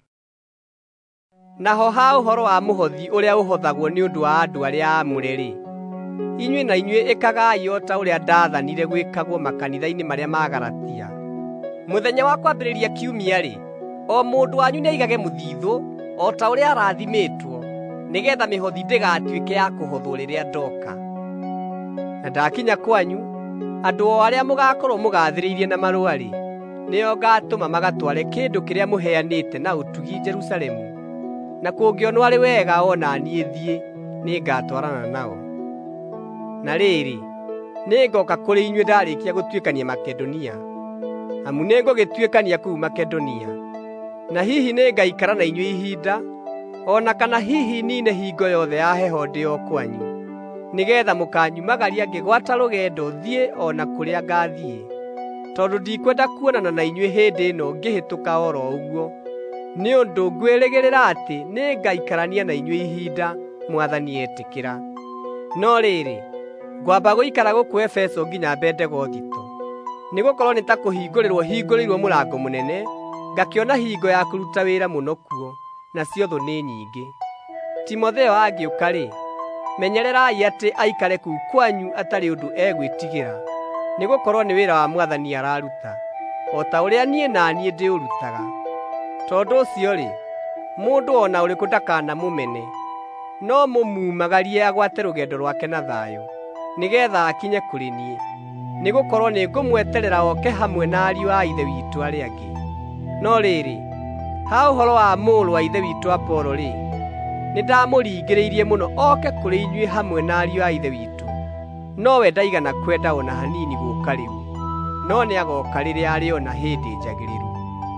[SPEAKER 1] Naho ha uhoro wa muhothi uria uhothagwo ni undu wa andu aria amure ri, inyue na inyue ikagai o ta uria ndathanire gwikagwo makanitha-ini maria ma Galatia. Muthenya wa kwambiriria kiumia ri, o mundu wanyu ni aigage muthithu o ta uria arathimitwo, nigetha mihothi ndigatuike ya kuhothwo riria ndoka. Na ndakinya kwanyu, andu o aria mugakorwo mugathiriirie na marua ri, nio ngatuma magatware kindu kiria muheanite na utugi Jerusalemu, na kungionwo ari wega ona niĩ thiĩ nĩ ngatwarana nao. Na rĩrĩ, nĩngoka kũrĩ inyuĩ ndarĩkia gũtuĩkania Makedonia, amu nĩngũgĩtuĩkania kũu Makedonia, na hihi nĩngaikara na inyuĩ ihinda, ona kana hihi nine hingo yothe ya heho ndĩ o kwanyu, nĩgetha mũkanyumagaria ngĩgwata rũgendo thiĩ ona kũrĩa ngathiĩ, tondũ ndikwenda kuonana na inyuĩ hĩndĩ ĩno ngĩhĩtũka oro ũguo, nĩ ũndũ ngwĩrĩgĩrĩra atĩ nĩngaikarania na inyuĩ ihinda mwathani etĩkĩra. No rĩrĩ, ngwamba gũikara gũkũ Efeso nginya Bendegothito, nĩgũkorwo nĩ ta kũhingũrĩrwo hingũrĩirwo mũrango mũnene, ngakĩona hingo ya kũruta wĩra mũno kuo, nacio thũ nĩ nyingĩ. Timotheo angĩũka-rĩ, menyererai atĩ aikare kũu kwanyu atarĩ ũndũ egwĩtigĩra, nĩgũkorwo nĩ wĩra wa mwathani araruta, o ta ũrĩa niĩ na niĩ ndĩũrutaga. Tondũ ũcio-rĩ, mũndũ ona ũrĩkũ ndakanamũmene, no mũmumagarie agwate rũgendo rwake na thayũ, nĩgetha akinye kũrĩ niĩ, nĩgũkorwo nĩngũmweterera oke hamwe na ariũ a ithe witũ arĩa angĩ. No rĩrĩ, ha ũhoro wa mũrũ wa ithe witũ Apolo-rĩ, nĩndamũringĩrĩirie mũno oke kũrĩ inyuĩ hamwe na ariũ a ithe witũ, nowe ndaigana kwenda ona hanini gũka rĩu, no nĩagoka rĩrĩa arĩ ona hĩndĩ njagĩrĩru.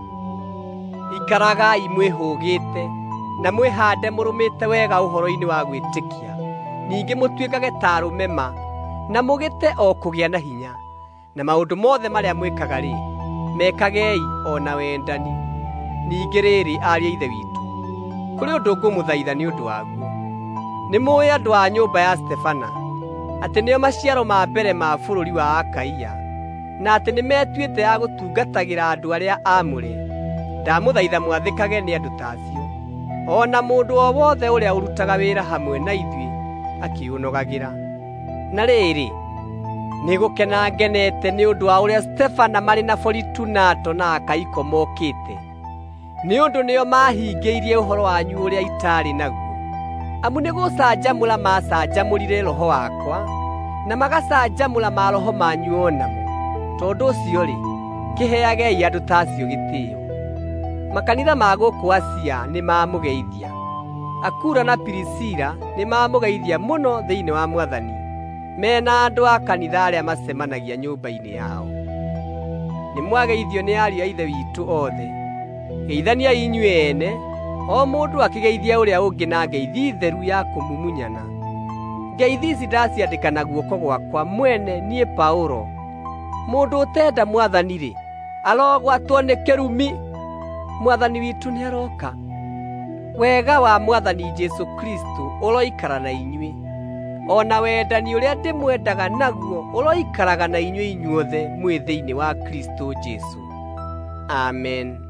[SPEAKER 1] Ikaragai mwĩhũgĩte na mwĩhande mũrũmĩte wega ũhoro-inĩ wa gwĩtĩkia, ningĩ mũtuĩkage ta arũme ma, na mũgĩte o kũgĩa na hinya, na maũndũ mothe marĩa mwĩkaga-rĩ, mekagei o na wendani. Ningĩ rĩrĩ, ariũ a ithe witũ, kũrĩ ũndũ ngũmũthaitha nĩ ũndũ waguo. Nĩmũĩ andũ a nyũmba ya Stefana atĩ nĩo maciaro ma mbere ma bũrũri wa Akaia, na atĩ nĩmetuĩte ya gũtungatagĩra andũ arĩa aamũre. Ndamũthaitha mwathĩkage nĩ andũ tacio, ona mũndũ o wothe ũrĩa ũrutaga wĩra hamwe na ithuĩ akĩũnogagĩra. Na rĩrĩ, nĩgũkena ngenete nĩ ũndũ wa ũrĩa Stefana marĩ na Fortunato na Akaiko mokĩte, nĩ ũndũ nĩo mahingĩirie ũhoro wanyu ũrĩa itarĩ naguo, amu nĩ gũcanjamũra macanjamũrire roho wakwa, na magacanjamũra maroho manyu o namo. Tondũ ũcio-rĩ, kĩheagei andũ tacio gĩtĩĩo. Makanitha ma gũkũ Asia nĩ mamũgeithia. Akura na Pirisila nĩ mamũgeithia mũno thĩinĩ wa mwathani, mena andũ a kanitha arĩa macemanagia nyũmba-inĩ yao. Nĩmwageithio nĩ ariũ a ithe witũ othe. Geithaniai inyuĩ ene, o mũndũ akĩgeithia ũrĩa ũngĩ na ngeithi theru ya kũmumunyana. Ngeithi ici ndaciandĩka na guoko gwakwa mwene niĩ Paulo. Mũndũ ũtenda mwathani-rĩ, arogwatwo nĩ kĩrumi. Mwathani witũ nĩ aroka. Wega wa mwathani Jesu Kristo ũroikara na inyuĩ, ona wendani ũrĩa ndĩmwendaga naguo ũroikaraga na inyuĩ inyuothe mwĩ thĩinĩ wa Kristo Jesu. Amen.